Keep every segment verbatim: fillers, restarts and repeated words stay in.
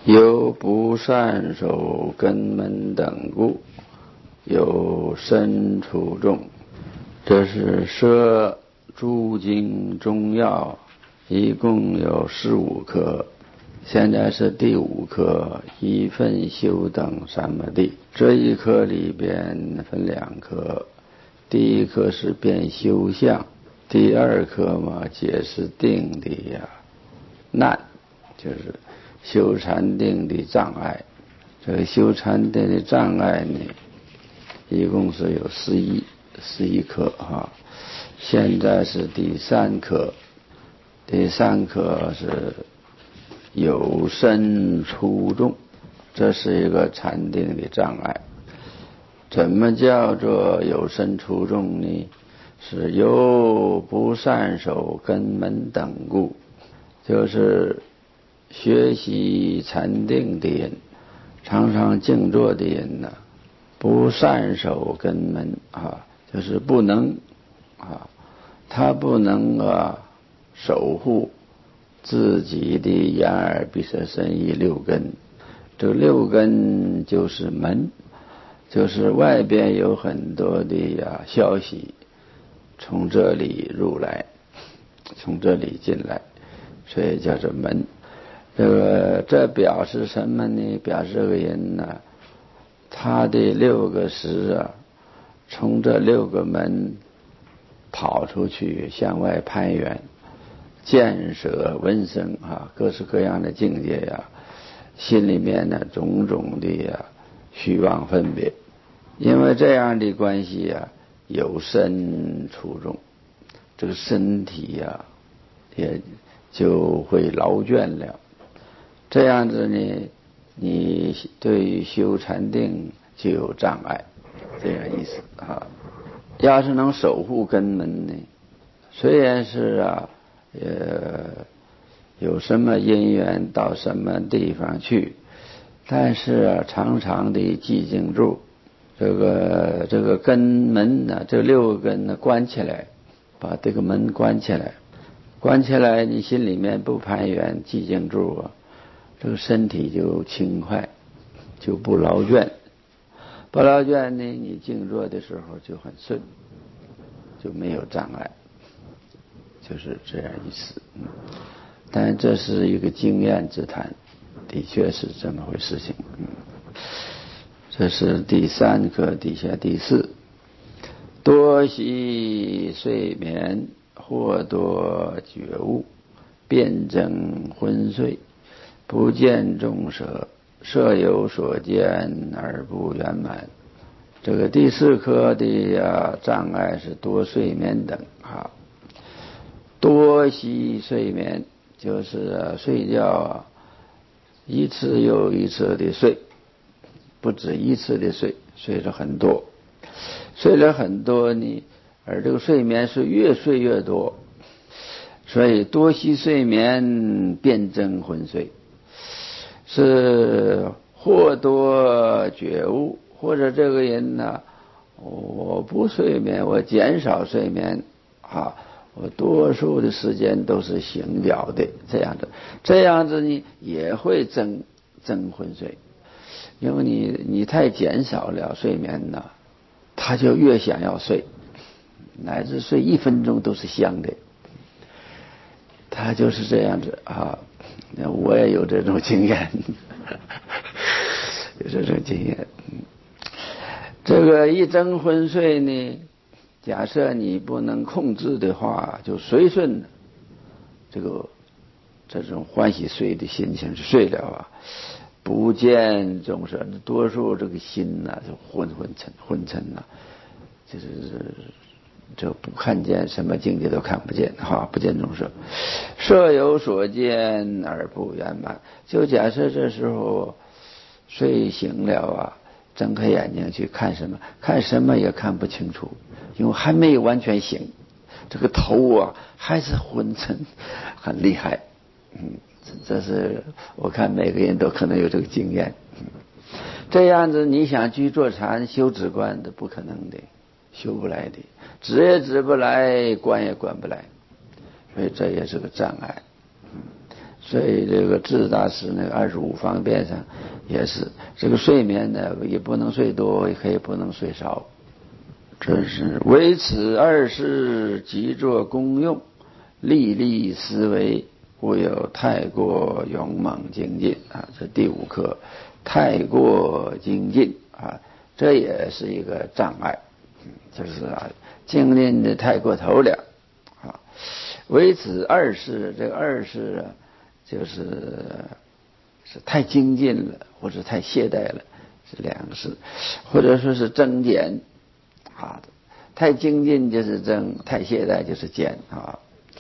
有不善守根门等故，有身处众。这是摄诸经中要，一共有十五科。现在是第五科，一分修等三摩地。这一科里边分两科，第一科是辨修相，第二科嘛解释定的呀难，就是修禅定的障碍。这个修禅定的障碍呢，一共是有十一十一科哈。现在是第三科，第三科是有身处众，这是一个禅定的障碍。怎么叫做有身处众呢？是由不善守根门等故，就是学习禅定的人，常常静坐的人呢，不善守根门啊，就是不能啊，他不能啊守护自己的眼耳鼻舌身意六根。这六根就是门，就是外边有很多的呀消息从这里入来，从这里进来，所以叫做门。这个这表示什么呢？表示这个人呢，他的六个识啊，从这六个门跑出去向外攀援，见舍闻声啊，各式各样的境界呀、啊，心里面呢种种的呀、啊、虚妄分别。因为这样的关系呀、啊，有身处众，这个身体呀、啊、也就会劳倦了。这样子呢，你对于修禅定就有障碍，这样意思啊。要是能守护根门呢，虽然是啊，呃，有什么因缘到什么地方去，但是啊，常常的寂静住，这个这个根门呢，这六根呢关起来，把这个门关起来，关起来，你心里面不攀缘，寂静住啊。这个身体就轻快，就不劳倦，不劳倦呢，你静坐的时候就很顺，就没有障碍，就是这样意思。嗯，但这是一个经验之谈，的确是这么回事情。嗯，这是第三课底下第四，多息睡眠，或多觉悟，辩证昏睡。不见众舍，舍有所见而不圆满。这个第四科的呀障碍是多睡眠等啊。多息睡眠就是、啊、睡觉啊，一次又一次的睡，不止一次的睡，睡了很多，睡了很多呢，而这个睡眠是越睡越多，所以多息睡眠，辩证昏睡。是或多觉悟，或者这个人呢，我不睡眠，我减少睡眠啊，我多数的时间都是醒了的，这样子，这样子呢也会增增昏睡，因为你你太减少了睡眠呢，他就越想要睡，乃至睡一分钟都是香的，他就是这样子啊。我也有这种经验，有这种经验。这个一争昏睡呢，假设你不能控制的话，就随顺这个这种欢喜睡的心情去睡了啊。不见众生，多数这个心呐、啊、就昏昏沉昏沉呐、啊，就是就不看见什么境界都看不见哈，不见众生，设有所见而不圆满。就假设这时候睡醒了啊，睁开眼睛去看什么，看什么也看不清楚，因为还没有完全醒，这个头啊还是昏沉，很厉害。嗯，这是我看每个人都可能有这个经验。嗯，这样子你想去坐禅修止观的不可能的，修不来的，止也止不来，观也观不来，所以这也是个障碍。嗯， 所以这个智大师那个二十五方便上也是，这个睡眠呢也不能睡多，也可以不能睡少。这是唯此二事，即作功用，历历思维，故有太过勇猛精进啊。这第五课，太过精进啊，这也是一个障碍，就是啊，精进的太过头了啊。唯此二事，这个二事啊，就是是太精进了，或者太懈怠了，是两个事，或者说是增减啊。太精进就是增，太懈怠就是减啊。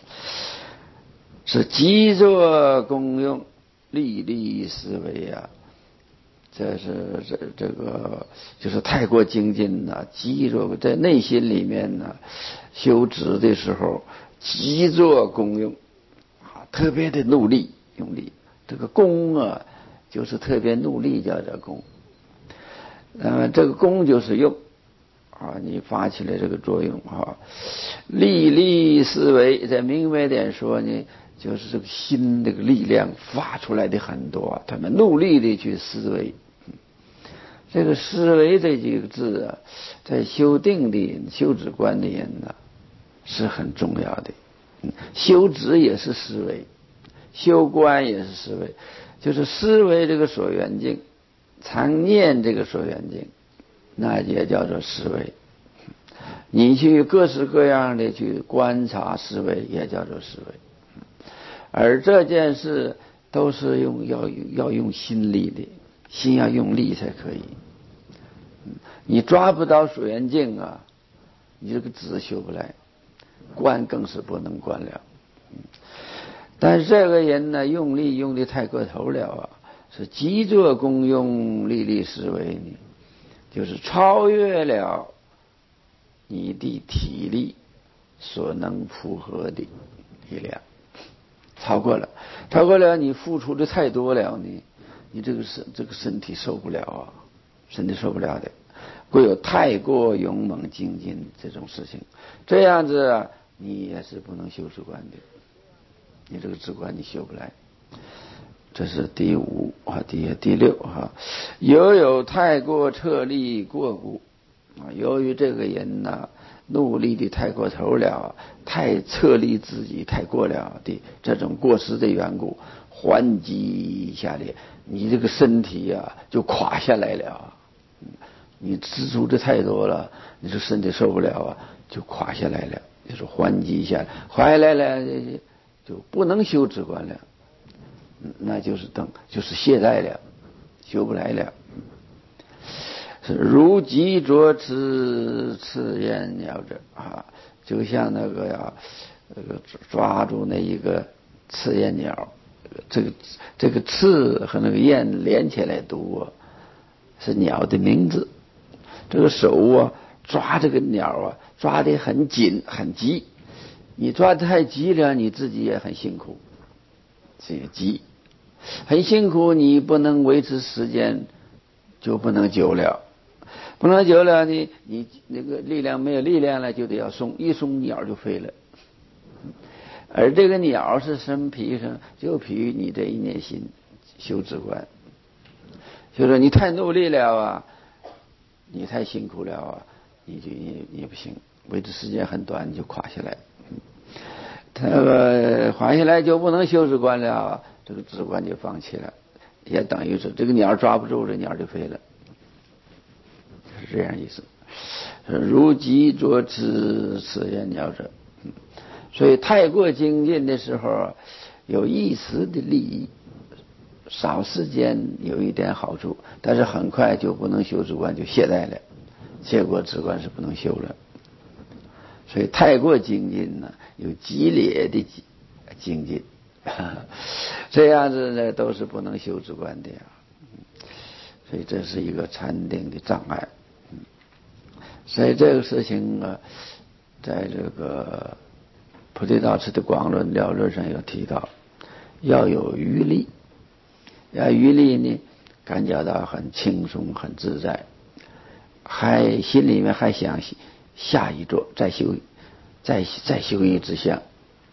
是即作功用，历历思维啊。这是这这个就是太过精进了，即作在内心里面呢，修止的时候即作功用啊，特别的努力用力。这个功啊，就是特别努力叫做功。那么这个功就是用啊，你发起来这个作用啊，历历思维，在明白点说呢，就是这个心这个力量发出来的很多，他们努力的去思维。这个思维这几个字啊，在修定的人、修止观的人呢，是很重要的。修止也是思维，修观也是思维，就是思维这个所缘境，常念这个所缘境，那也叫做思维。你去各式各样的去观察思维，也叫做思维。而这件事都是用要要用心力的，心要用力才可以。你抓不到所缘境啊，你这个止修不来，观更是不能观了。但是这个人呢，用力用的太过头了啊，是即作功用，历历思维呢，就是超越了你的体力所能负荷的力量，超过了，超过了，你付出的太多了呢，你这个身这个身体受不了啊，身体受不了的，会有太过勇猛精进这种事情，这样子啊，你也是不能修止观的，你这个止观你修不来。这是第五啊，第第六哈，犹有太过彻力过故啊，由于这个人呢，努力的太过头了，太侧力自己太过了的这种过失的缘故，还击下来，你这个身体啊就垮下来了。你支出的太多了，你这身体受不了啊，就垮下来了，就是还击下来，垮下来了就不能修止观了，那就是等就是懈怠了，修不来了。是如鸡啄吃刺燕鸟者啊，就像那个呀，那个抓住那一个刺燕鸟，这个这个刺和那个燕连起来读啊，是鸟的名字。这个手啊抓这个鸟啊，抓得很紧很急，你抓得太急了，你自己也很辛苦，这个急很辛苦，你不能维持时间，就不能久了。不能久了呢，你那个力量没有力量了，就得要松，一松鸟就飞了。而这个鸟是什么皮上？就皮于你这一念心修止观，就说你太努力了啊，你太辛苦了啊，你就你你不行，维持时间很短，你就垮下来。他个垮下来就不能修止观了，这个止观就放弃了，也等于是这个鸟抓不住，这鸟就飞了。是这样意思，如鸡啄吃刺燕鸟者，所以太过精进的时候，有一时的利益，少时间有一点好处，但是很快就不能修止观，就懈怠了，结果止观是不能修了。所以太过精进呢，有激烈的精进，这样子呢都是不能修止观的呀。所以这是一个禅定的障碍。所以这个事情啊，在这个菩提道次的广论了论上有提到，要有余力，要余力呢，感觉到很轻松很自在，还心里面还想下一座再修，再再修一支香，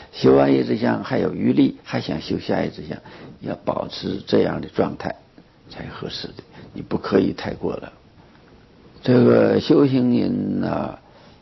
修完一支香还有余力，还想修下一支香，要保持这样的状态才合适的，你不可以太过了。这个修行人呢，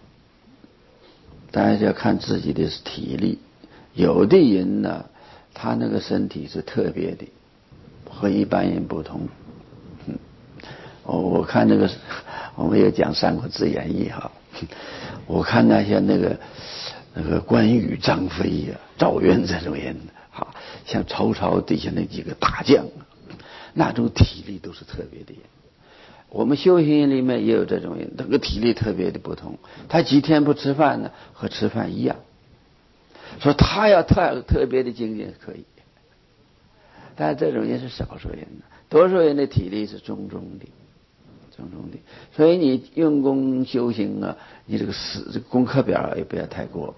大家要看自己的体力，有的人呢，他那个身体是特别的，和一般人不同。嗯，我看那个，我们也讲《三国志演义》哈，我看那些那个那个关羽、张飞呀、啊、赵云这种人，哈，像曹操底下那几个大将，那种体力都是特别的人。我们修行人里面也有这种人，那个体力特别的不同，他几天不吃饭呢，和吃饭一样。说他要特特别的精进可以，但这种人是少数人的，多数人的体力是中中的，中中的。所以你用功修行啊，你这个死这个功课表也不要太过。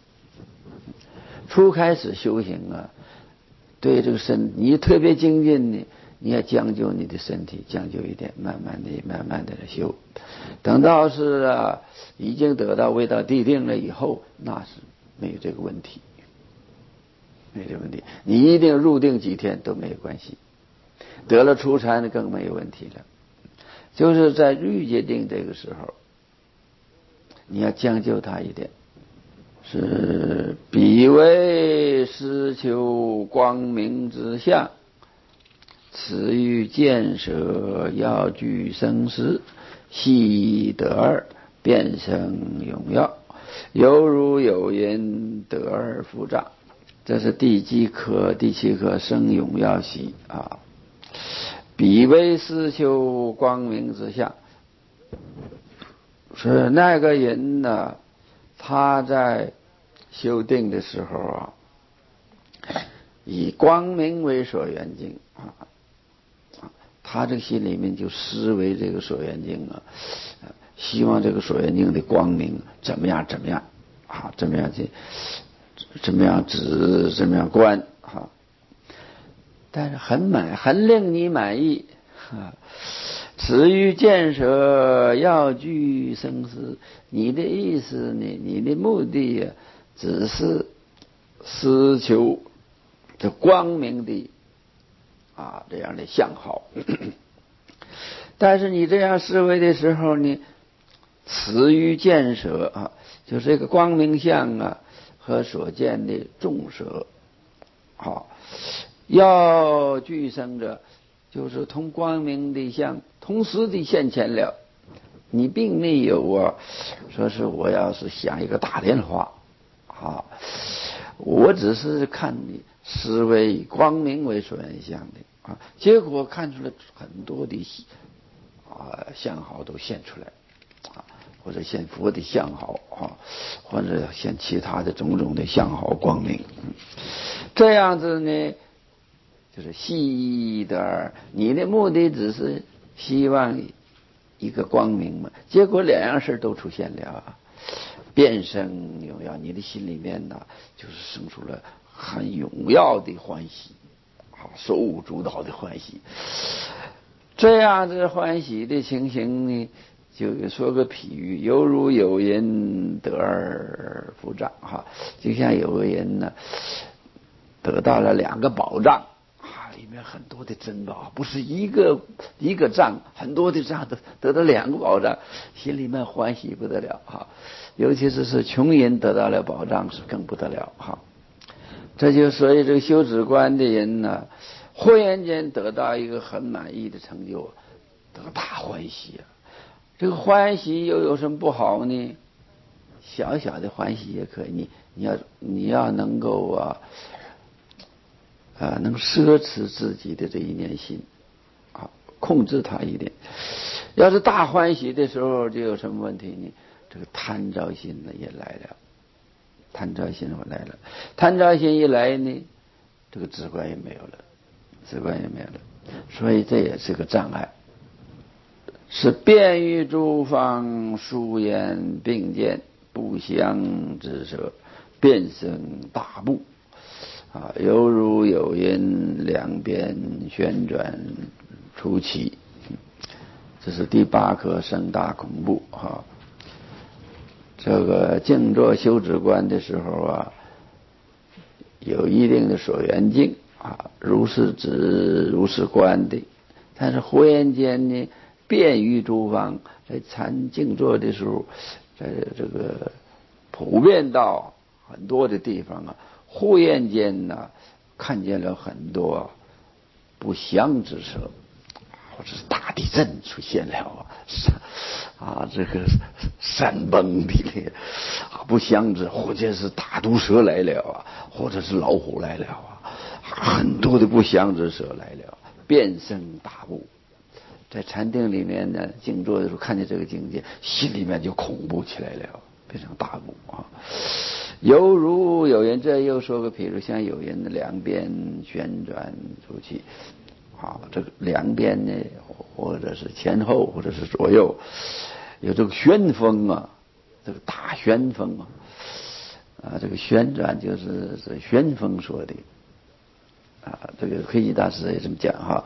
初开始修行啊，对这个身，你特别精进呢，你要将就你的身体，将就一点，慢慢的、慢慢的修。等到是啊，已经得到味道地定了以后，那是没有这个问题，没有这个问题。你一定入定几天都没有关系，得了初禅更没有问题了。就是在欲界定这个时候，你要将就它一点。是彼为实求光明之相，此欲见舍要具生死，悉得二，变生永耀，犹如有人得二复障。这是第几课？第七课生永耀喜啊！彼为实求光明之相，是那个人呢，他在修定的时候啊，以光明为所缘境啊，他这个心里面就思维这个所缘境啊，希望这个所缘境的光明怎么样怎么样啊，怎么样去怎么样止怎么样观啊，但是很满很令你满意啊。此欲见舍要具生死，你的意思呢？你的目的呀、啊，只是思求这光明的啊这样的相好。但是你这样思维的时候呢，此欲见舍啊，就是这个光明相啊和所见的众舍，好，要具生者。就是同光明的相同时的现前了，你并没有啊，说是我要是想一个大莲花啊，我只是看你思维以光明为所缘相的啊，结果看出来很多的啊相好都现出来啊，或者现佛的相好啊，或者现其他的种种的相好光明，这样子呢。就是悉得二，你的目的只是希望一个光明嘛，结果两样事都出现了，变生永耀，你的心里面呢，就是生出了很永耀的欢喜，啊，手舞足蹈的欢喜。这样子欢喜的情形呢，就说个譬喻，犹如有人得二复障哈，就像有个人呢，得到了两个宝藏。里面很多的珍宝，不是一个一个藏，很多的藏得得到两个宝藏，心里面欢喜不得了哈。尤其是是穷人得到了宝藏是更不得了哈。这就所以这个修止观的人呢，忽然间得到一个很满意的成就，得大欢喜啊。这个欢喜又有什么不好呢？小小的欢喜也可以，你你要你要能够啊。啊，能奢侈自己的这一念心，啊，控制它一点。要是大欢喜的时候，就有什么问题呢？这个贪着心呢也来了，贪着心来了，贪着心一来呢，这个止观也没有了，止观也没有了，所以这也是个障碍。是遍于诸方，殊言并见，不相之舍，变生大怖。啊，犹如有人两边旋转出奇，这是第八课生大恐怖哈。这个静坐修止观的时候啊， 有一定的所缘境啊，如是知如是观的。但是忽然间呢，便于诸方，在禅静坐的时候，在这个普遍到很多的地方啊，忽然间呢，看见了很多不祥之色，或者是大地震出现了啊，啊，这个山崩地裂啊，不祥之，或者是大毒蛇来了啊，或者是老虎来了啊，很多的不祥之色来了，变生大怖。在禅定里面呢，静坐的时候看见这个境界，心里面就恐怖起来了，非常大怖啊。犹如有人这又说个，比如像有人的两边旋转出去，啊，这个两边呢，或者是前后，或者是左右，有这个旋风啊，这个大旋风啊，啊，这个旋转就是这旋风说的，啊，这个慧基大师也这么讲哈。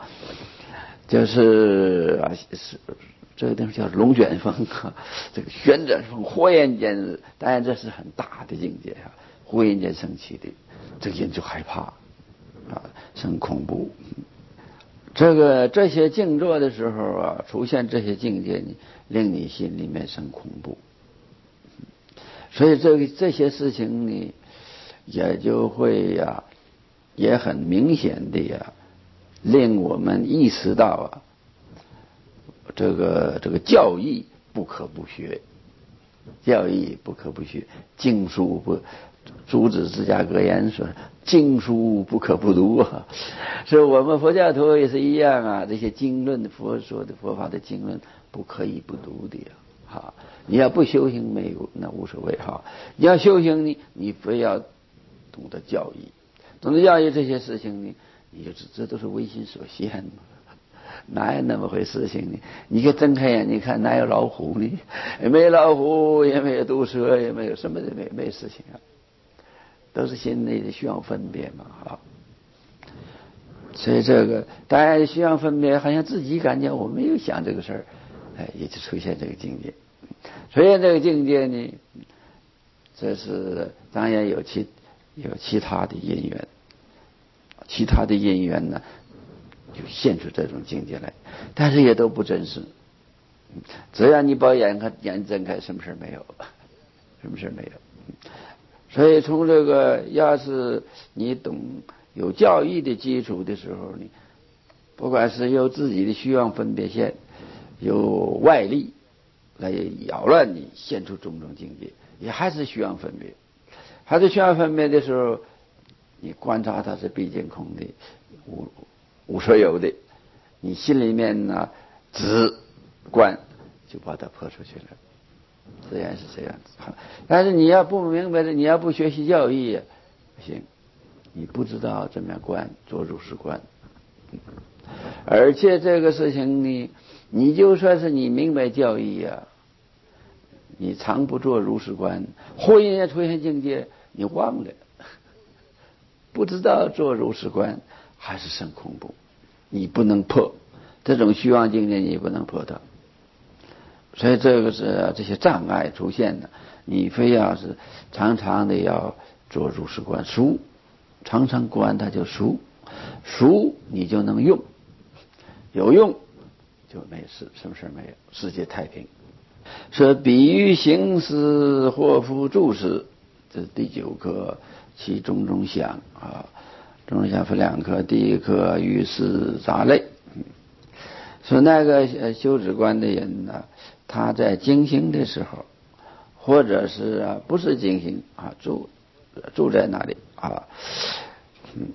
就是啊，是这个东西叫龙卷风啊，这个旋转风忽然间，当然这是很大的境界啊，忽然间升起的，这个人就害怕啊，生恐怖。这个这些静坐的时候啊，出现这些境界，令你心里面生恐怖。所以这个这些事情呢，也就会呀、啊，也很明显的呀。令我们意识到啊，这个这个教义不可不学，教义不可不学，经书不，诸子芝加哥言说，经书不可不读啊。所以我们佛教徒也是一样啊，这些经论，佛说的佛法的经论不可以不读的呀。哈，你要不修行没有那无所谓哈，你要修行呢，你非要懂得教义，懂得教义这些事情呢。你就知这都是唯心所现嘛，哪有那么回事情呢？你可睁开眼睛看，哪有老虎呢？也没有老虎，也没有毒蛇，也没有什么的，没没事情啊，都是心里的需要分别嘛啊。所以这个当然需要分别，好像自己感觉我没有想这个事儿，哎，也就出现这个境界。出现这个境界呢，这是当然有其有其他的因缘。其他的因缘呢，就现出这种境界来，但是也都不真实。只要你把眼看眼睁开，什么事没有，什么事没有。所以从这个，要是你懂有教义的基础的时候呢，不管是有自己的虚妄分别线，有外力来扰乱你，现出种种境界，也还是虚妄分别，还是虚妄分别的时候。你观察它是毕竟空的，无无所有的，你心里面呢只观就把它破出去了，自然是这样子。但是你要不明白的，你要不学习教义，不行，你不知道怎么样观，做如是观。而且这个事情呢，你就算是你明白教义呀、啊，你常不做如是观，忽然间出现境界，你忘了。不知道做如是观，还是生恐怖，你不能破这种虚妄境界，你不能破它。所以这个是这些障碍出现的，你非要是常常的要做如是观，熟，常常观它就熟，熟你就能用，有用就没事，什么事没有，世界太平。说比喻行思或复注释，这是第九课。其种种想啊，种种想分两科，第一科于是杂类。说那个修止观的人呢，他在精行的时候，或者是啊不是精行啊，住住在那里啊，嗯，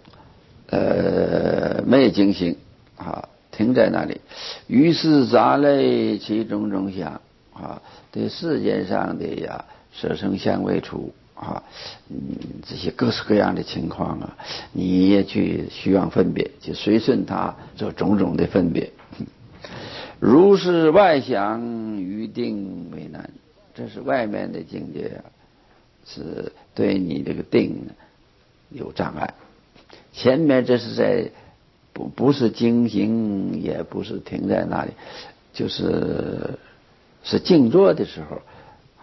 呃，没有精行啊，停在那里。于是杂类其种种想啊，对世界上的呀色声香味触。啊，嗯，这些各式各样的情况啊，你也去虚妄分别，就随顺它做种种的分别。如是外想于定为难，这是外面的境界啊，是对你这个定有障碍。前面这是在不不是精行，也不是停在那里，就是是静坐的时候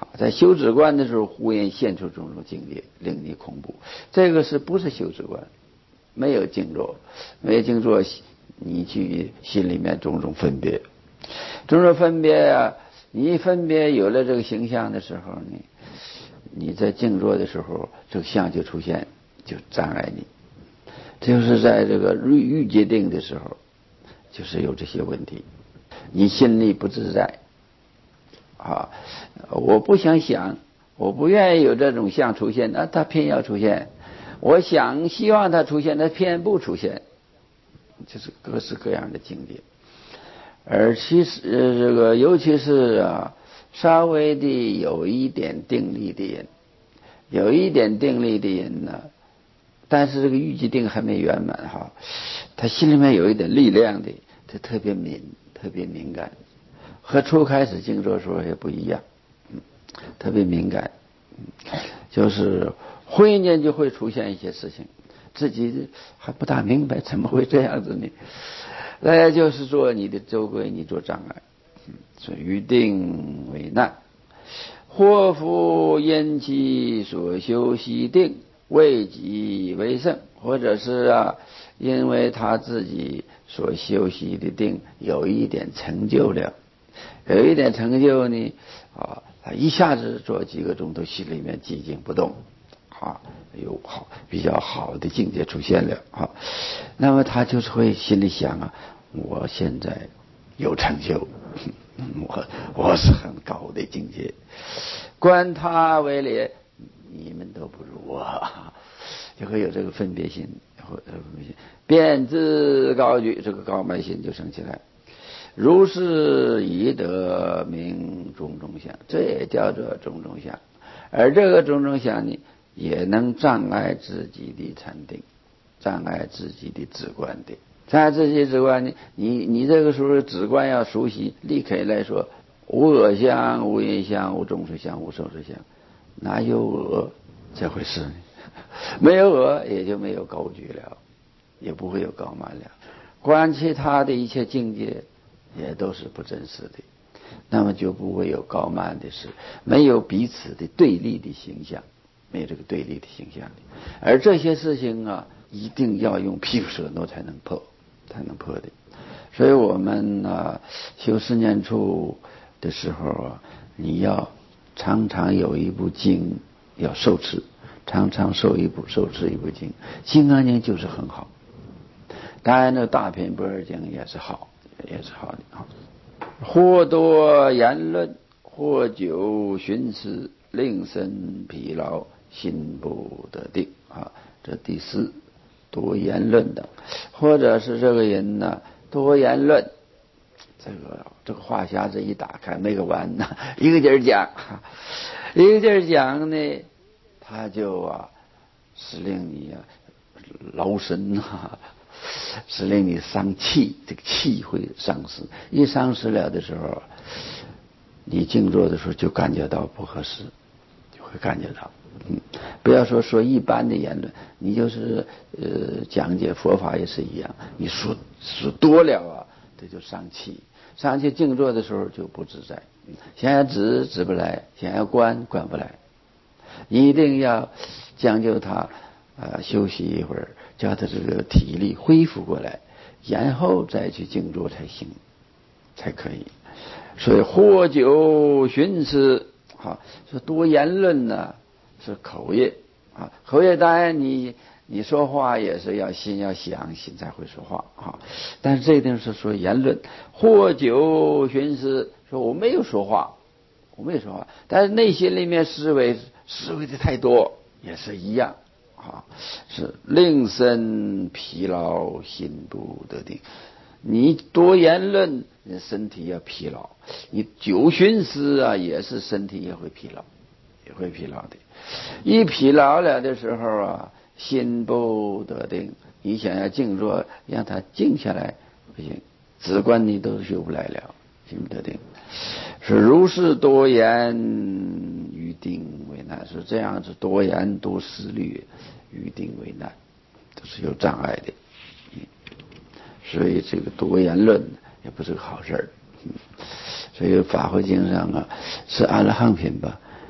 在修止观的时候，忽然现出种种境界，令你恐怖。这个是不是修止观？没有静坐，没有静坐，你去心里面种种分别，种种分别啊！你一分别有了这个形象的时候，你你在静坐的时候，这个相就出现，就障碍你。就是在这个欲欲界定的时候，就是有这些问题，你心里不自在啊！我不想想，我不愿意有这种相出现，那它偏要出现。我想希望它出现，它偏不出现，就是各式各样的境界。而其实呃这个尤其是啊，稍微的有一点定力的人，有一点定力的人呢，但是这个欲界定还没圆满哈，他心里面有一点力量的，他特别敏，特别敏感，和初开始静坐时候也不一样，嗯，特别敏感，嗯，就是忽然间就会出现一些事情，自己还不大明白怎么会这样子呢？那就是说你的周围你做障碍，嗯，所以于定为难。或复因其所修习定未己为胜，或者是啊，因为他自己所修习的定有一点成就了，有一点成就呢，啊，他一下子做几个钟头，心里面寂静不动，啊，有好比较好的境界出现了啊，那么他就是会心里想啊，我现在有成就，我我是很高的境界，观他为劣，你们都不如我，就会有这个分别心，或者便自高举，这个高慢心就生起来。如是以得名种种相，这也叫做种种相。而这个种种相呢，也能障碍自己的禅定，障碍自己的止观定。障碍自己的止观呢，你你这个时候止观要熟悉，立刻来说，无我相、无因相、无种子相、无受持相，哪有我这回事呢？没有我，也就没有高举了，也不会有高慢了。观其他的一切境界，也都是不真实的，那么就不会有高慢的事，没有彼此的对立的形象，没有这个对立的形象的。而这些事情啊，一定要用毗卢舍那才能破，才能破的。所以我们啊，修四念处的时候啊，你要常常有一部经要受持，常常受一部受持一部经，《金刚经》就是很好。当然，那大品般若经也是好，也是好的啊。或多言论，或久寻思，令身疲劳，心不得定啊。这第四，多言论的，或者是这个人呢，多言论，这个这个话匣子一打开没个完呢，一个劲儿讲，一个劲儿讲呢，他就啊，是令你啊劳神啊。是令你伤气，这个气会丧失，一丧失了的时候，你静坐的时候就感觉到不合适，就会感觉到，嗯，不要说说一般的言论，你就是呃讲解佛法也是一样，你说说多了啊，这就伤气，伤气静坐的时候就不自在，想要止止不来，想要观观不来，一定要讲究它。啊、呃，休息一会儿，叫他这个体力恢复过来，然后再去静坐才行，才可以。所以或久寻思，啊，说多言论呢是口业啊，口业当然你你说话也是要心要想，心才会说话啊。但是这一定是说言论，或久寻思，说我没有说话，我没有说话，但是内心里面思维思维的太多，也是一样。啊，是令身疲劳，心不得定。你多言论，身体要疲劳；你久寻思啊，也是身体也会疲劳，也会疲劳的。一疲劳了的时候啊，心不得定。你想要静坐，让它静下来不行，止观你都修不来了，心不得定。是如是多言，于定为难。是这样子多言多思虑，于定为难，都是有障碍的。嗯，所以这个多言论也不是个好事儿。嗯，所以法华经上啊，是阿罗汉品吧，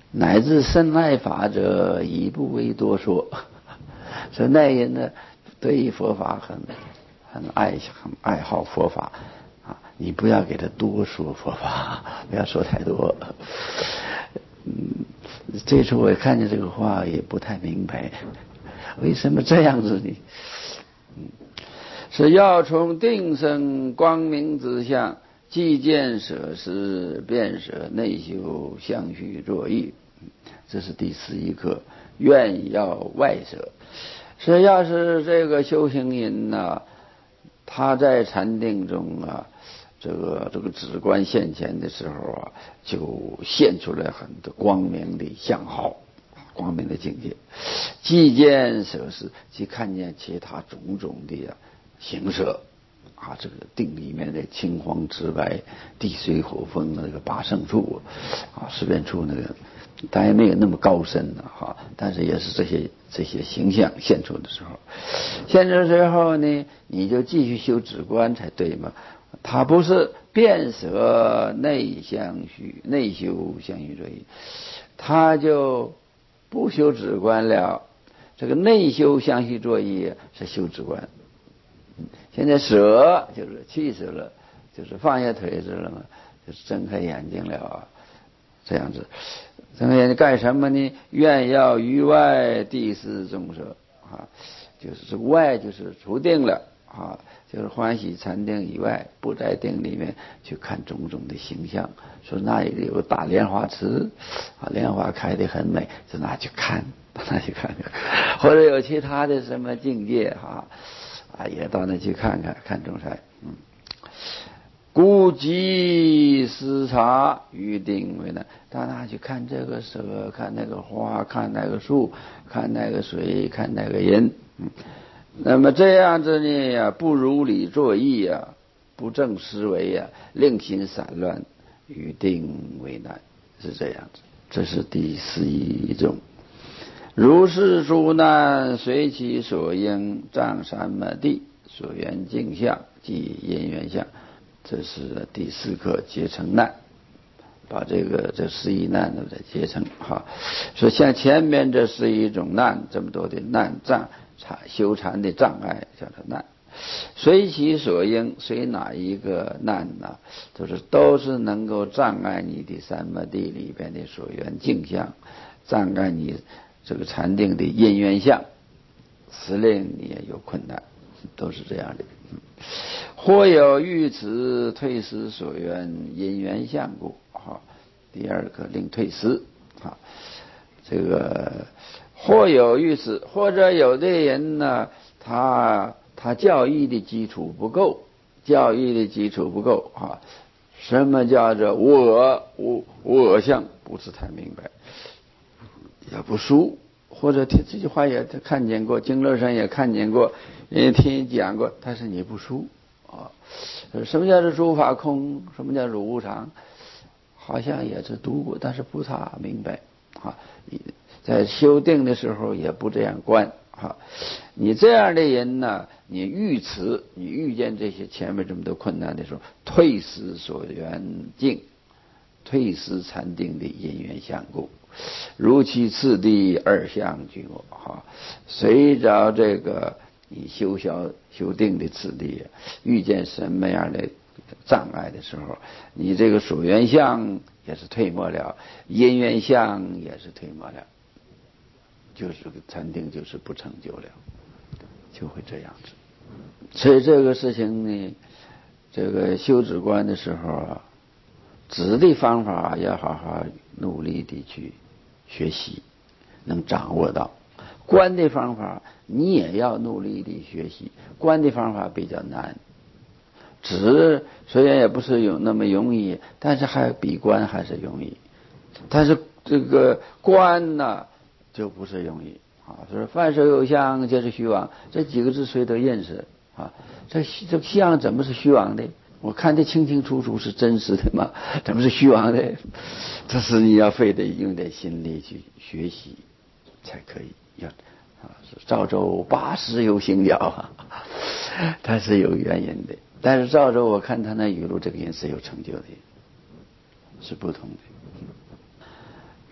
乃至深爱法者，已不为多说。所以那人呢，对于佛法很很爱很爱好佛法啊，你不要给他多说佛法，不要说太多。嗯，这次我看见这个话也不太明白，为什么这样子呢？嗯，是要从定生光明之相，既见舍时，便舍内修，相续作意。这是第十一课，愿要外舍。是要是这个修行人呢，他在禅定中啊，这个这个止观现前的时候啊，就现出来很多光明的相好，光明的境界。既见舍时，即看见其他种种的啊形色啊，这个定里面的青黄紫白、地水火风那个八圣处啊，十遍处那个。当然没有那么高深了哈，但是也是这些这些形象现出的时候，现出的时候呢，你就继续修止观才对嘛。他不是变舍内相续，内修相续作意，他就不修止观了。这个内修相续作意是修止观。现在舍就是弃舍了，就是放下腿子了嘛，就是睁开眼睛了啊。这样子，睁开眼睛干什么呢？愿要于外地思众舍啊，就是这外就是除定了啊，就是欢喜禅定以外，不在定里面去看种种的形象。说那里有个大莲花池啊，莲花开得很美，就拿去看，拿去看看，或者有其他的什么境界哈啊，也到那去看看，看中山，嗯。故即思察于定为难，到那去看这个蛇，看那个花，看那个树，看那个水，看那个人。嗯，那么这样子呢，不如理作意啊，不正思维啊，令心散乱，于定为难，是这样子。这是第十一种。如是诸难，随其所应，障三摩地，所缘境相，即因缘相。这是第四课结成难，把这个这十一难都再结成哈。说像前面这是一种难，这么多的难障，修禅的障碍叫做难。随其所应，随哪一个难呢？就是都是能够障碍你的三摩地里边的所缘境相，障碍你这个禅定的因缘相，使令你也有困难，都是这样的。或有欲此退失所缘因缘相故，哈，第二个令退失，哈，这个或有欲此，或者有的人呢，他他教义的基础不够，教义的基础不够啊。什么叫做我我我相不是太明白，也不熟，或者听这句话也看见过，经络上也看见过，人家听你讲过，但是你不熟。啊，什么叫做诸法空？什么叫做无常？好像也是读过，但是不大明白啊。在修定的时候也不这样观啊。你这样的人呢，你遇此，你遇见这些前面这么多困难的时候，退失所缘境，退失禅定的因缘相故，如其次第二相俱我哈。随着这个。你修小修定的次第，遇见什么样的障碍的时候，你这个所缘相也是退没了，因缘相也是退没了，就是禅定就是不成就了，就会这样子。所以这个事情呢，这个修止观的时候啊，止的方法要好好努力的去学习，能掌握到。观的方法你也要努力的学习，观的方法比较难，止虽然也不是有那么容易，但是还比观还是容易，但是这个观呢就不是容易啊。就是凡所有相，皆是虚妄，这几个字谁都认识啊。这这相怎么是虚妄的？我看得清清楚楚，是真实的嘛？怎么是虚妄的？这是你要非得用点心力去学习才可以。要啊，是赵州八十有行脚啊，他是有原因的。但是赵州，我看他那语录，这个人是有成就的，是不同的。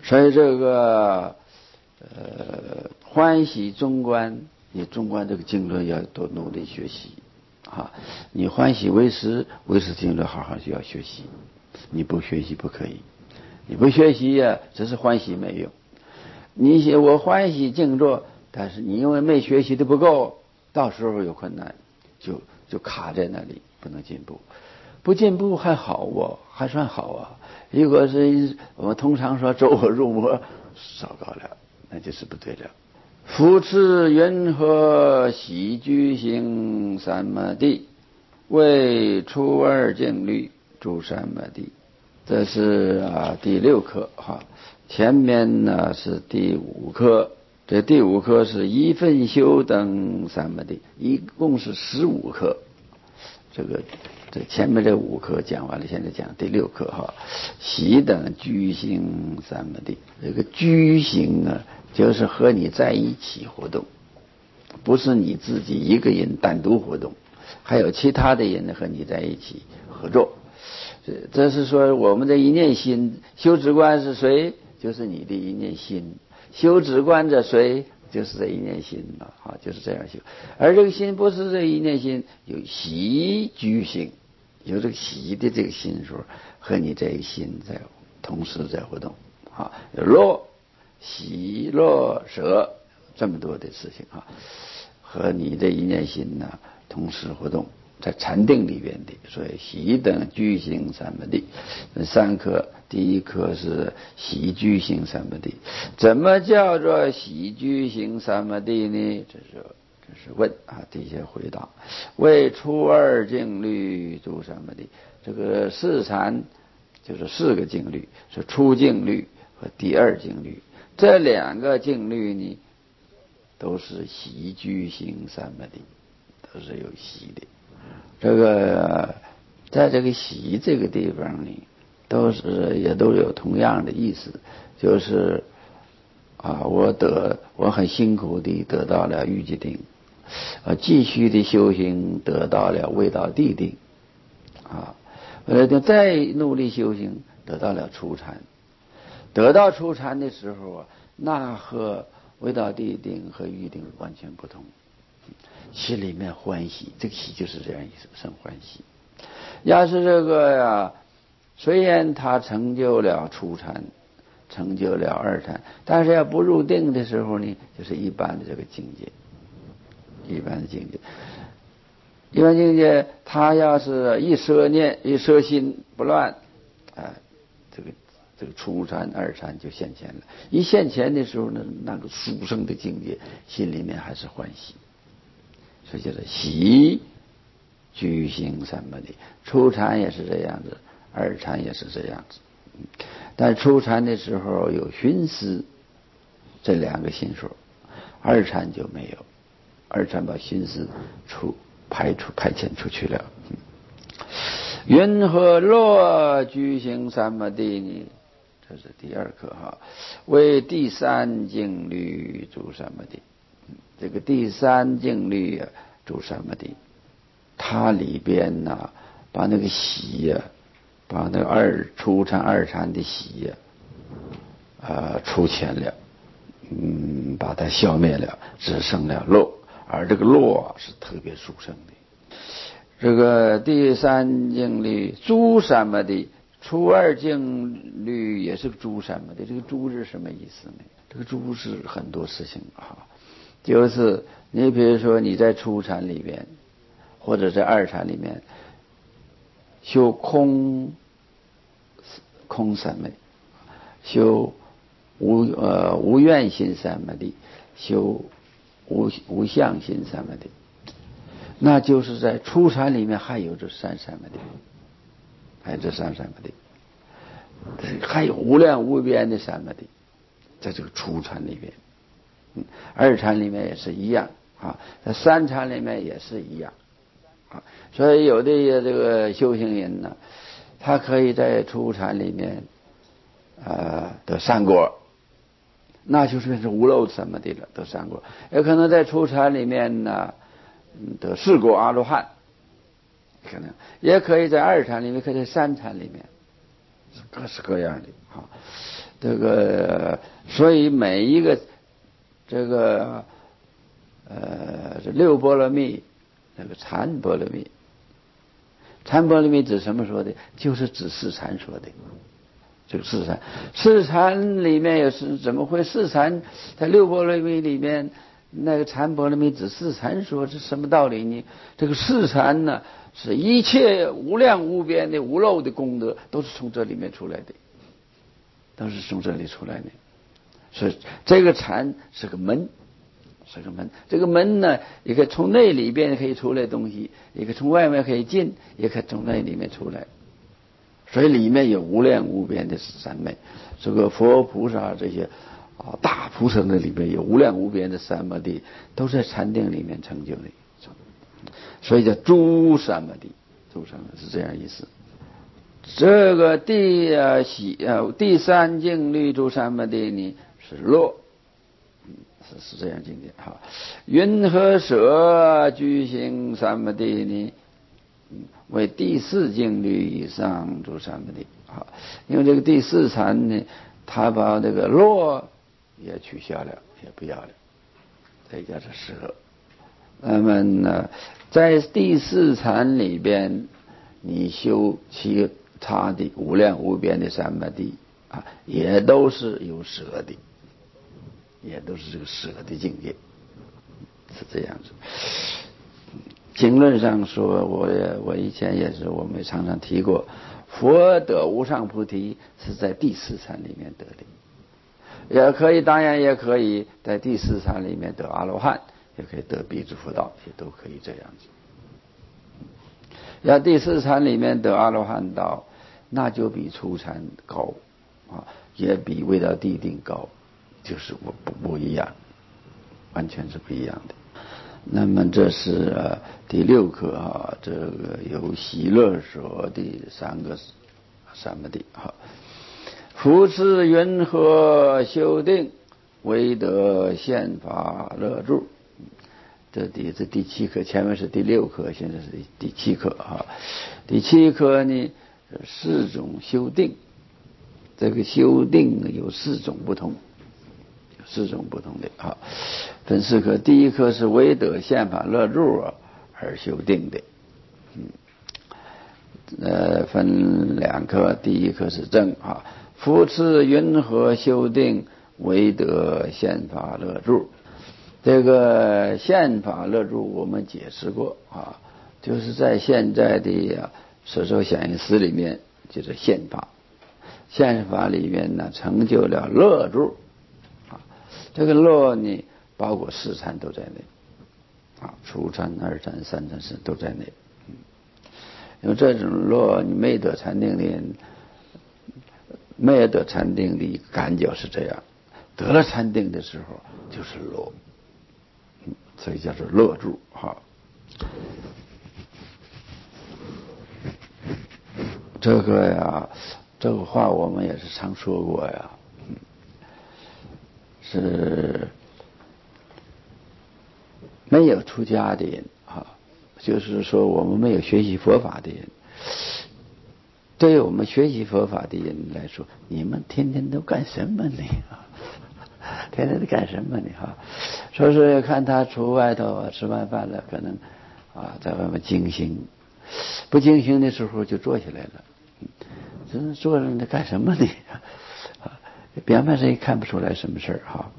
所以这个呃欢喜中观，你中观这个经论要多努力学习啊！你欢喜为师，为师经论好好就要学习，你不学习不可以，你不学习呀、啊，只是欢喜没用。你写我欢喜静坐，但是你因为没学习的不够，到时候有困难，就就卡在那里，不能进步。不进步还好哦，还算好啊。如果是我们通常说走火入魔，糟糕了，那就是不对了。复次云何喜居行三摩地，为初二静虑诸三摩地。这是啊第六课哈，前面呢是第五课，这第五课是一分修等三摩地，一共是十五课。这个这前面这五课讲完了，现在讲第六课哈，喜等居行三摩地。这个居行呢，就是和你在一起活动，不是你自己一个人单独活动，还有其他的人和你在一起合作。这是说我们的一念心，修止观是谁？就是你的一念心。修止观者谁？就是这一念心了啊，就是这样修。而这个心不是这一念心，有喜居行，有这个喜的这个心数和你这一心在同时在活动啊，有乐、喜、乐、舍这么多的事情啊，和你这一念心呢同时活动。在禅定里边的，所以喜等居行三摩地。三课，第一课是喜居行三摩地。怎么叫做喜居行三摩地呢？这是这是问啊，底下回答。为初二静虑诸三摩地。这个四禅就是四个静虑，是初静虑和第二静虑。这两个静虑呢，都是喜居行三摩地，都是有喜的。这个在这个喜这个地方呢，都是也都有同样的意思，就是啊，我得我很辛苦地得到了欲界定，啊，继续的修行得到了未到地定，啊，呃，再努力修行得到了初禅，得到初禅的时候啊，那和未到地定和欲定完全不同。心里面欢喜，这个喜就是这样意思，生欢喜。要是这个呀，虽然他成就了初禅，成就了二禅，但是要不入定的时候呢，就是一般的这个境界，一般的境界。一般境界，他要是一摄念，一摄心不乱，啊，这个这个初禅、二禅就现前了。一现前的时候呢，那个殊胜的境界，心里面还是欢喜。所以叫做喜居行三摩地。初禅也是这样子，二禅也是这样子。但初禅的时候有寻思这两个心数，二禅就没有，二禅把寻思出排除排遣出去了。云何乐居行三摩地呢？这是第二课哈，为第三静虑诸三摩地。这个第三静虑啊，诸三摩地，它里边呢、啊，把那个喜呀、啊，把那个二初禅二禅的喜呀、啊，呃，除前了，嗯，把它消灭了，只剩了乐，而这个乐是特别殊胜的。这个第三静虑诸三摩地，初二静虑也是诸三摩地。这个诸是什么意思呢？这个诸是很多事情啊。就是你比如说你在初禅里边，或者在二禅里面修空空三昧，修无呃无愿心三摩地，修无无相心三摩地，那就是在初禅里面还有这三三摩地，还有这三三摩地，还有无量无边的三摩地，在这个初禅里边。二禅里面也是一样啊，在三禅里面也是一样啊，所以有的这个修行人呢，他可以在初禅里面呃得三果，那就是是无漏三摩地了，得三果；也可能在初禅里面呢得四果阿罗汉，可能也可以在二禅里面，可以在三禅里面，各式各样的啊。 这个，所以每一个这个呃这六波罗蜜，那个禅波罗蜜，禅波罗蜜指什么说的？就是指四禅说的。这个四禅，四禅里面也是怎么会四禅在六波罗蜜里面，那个禅波罗蜜指四禅说是什么道理呢？这个四禅呢，是一切无量无边的无漏的功德，都是从这里面出来的，都是从这里出来的。所以这个禅是个门，是个门。这个门呢，也可以从内里边可以出来东西，也可以从外面可以进，也可以从那里面出来。所以里面有无量无边的三昧，这个佛菩萨这些啊大菩萨的里面有无量无边的三摩地，都在禅定里面成就的，所以叫诸三摩地，诸三摩地是这样意思。这个第啊喜啊第三境律诸三摩地呢是乐，是是这样境界哈。云和舍居行三摩地呢，为第四境律以上诸三摩地。好，因为这个第四禅呢，他把这个乐也取消了，也不要了，这叫做舍。那么呢，在第四禅里边，你修其他的无量无边的三摩地啊，也都是有舍的，也都是这个舍的境界，是这样子。经论上说，我也我以前也是，我们常常提过，佛得无上菩提是在第四禅里面得的，也可以，当然也可以在第四禅里面得阿罗汉，也可以得彼之佛道，也都可以这样子。要第四禅里面得阿罗汉道，那就比初禅高啊，也比未到地定高，就是不不不一样，完全是不一样的。那么这是、啊、第六课啊，这个有喜乐说的三个三摩地哈。夫持云何修定，唯得现法乐住。这第这第七课，前面是第六课，现在是第第七课啊。第七课呢，四种修定，这个修定有四种不同。四种不同的啊，分四科。第一科是唯得现法乐住而修定的，嗯，呃，分两科。第一科是正啊，夫持云何修定，唯得现法乐住。这个现法乐住我们解释过啊，就是在现在的所受显义词里面，就是现法，现法里面呢成就了乐住。这个乐呢，包括四禅都在内，啊，初禅、二禅、三禅、四都在内。嗯，因为这种乐，你没得禅定的人，没得禅定的感觉是这样，得了禅定的时候就是乐，嗯，所以叫做乐住哈。这个呀，这个话我们也是常说过呀。是没有出家的人啊，就是说我们没有学习佛法的人，对于我们学习佛法的人来说，你们天天都干什么呢？天天都干什么呢？哈，说是看他出外头吃完饭了，可能啊在外面静心，不静心的时候就坐下来了，这坐着呢干什么呢？表面上也看不出来什么事儿哈，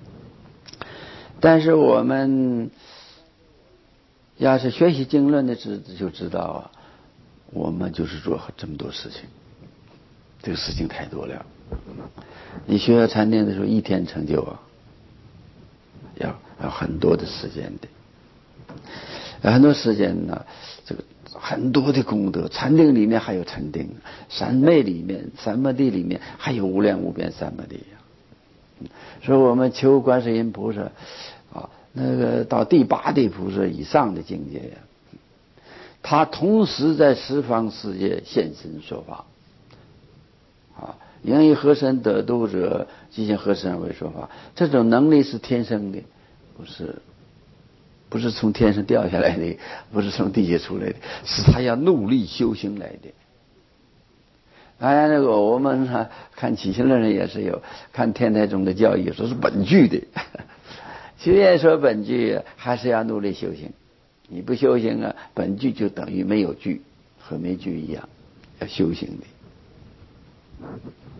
但是我们要是学习经论的知就知道啊，我们就是做这么多事情，这个事情太多了。你学禅定的时候，一天成就啊，要要很多的时间的，有很多时间呢，这个很多的功德。禅定里面还有禅定，三昧里面、三摩地里面还有无量无边三摩地。所以我们求观世音菩萨啊，那个到第八地菩萨以上的境界呀，他同时在十方世界现身说法啊，应以何身得度者，即现何身而为说法。这种能力是天生的，不是不是从天上掉下来的，不是从地下出来的，是他要努力修行来的。 当然，那个我们呢看起行的人也是有，看天台宗的教义说是本具的。虽然说本具还是要努力修行，你不修行啊，本具就等于没有具，和没具一样，要修行的。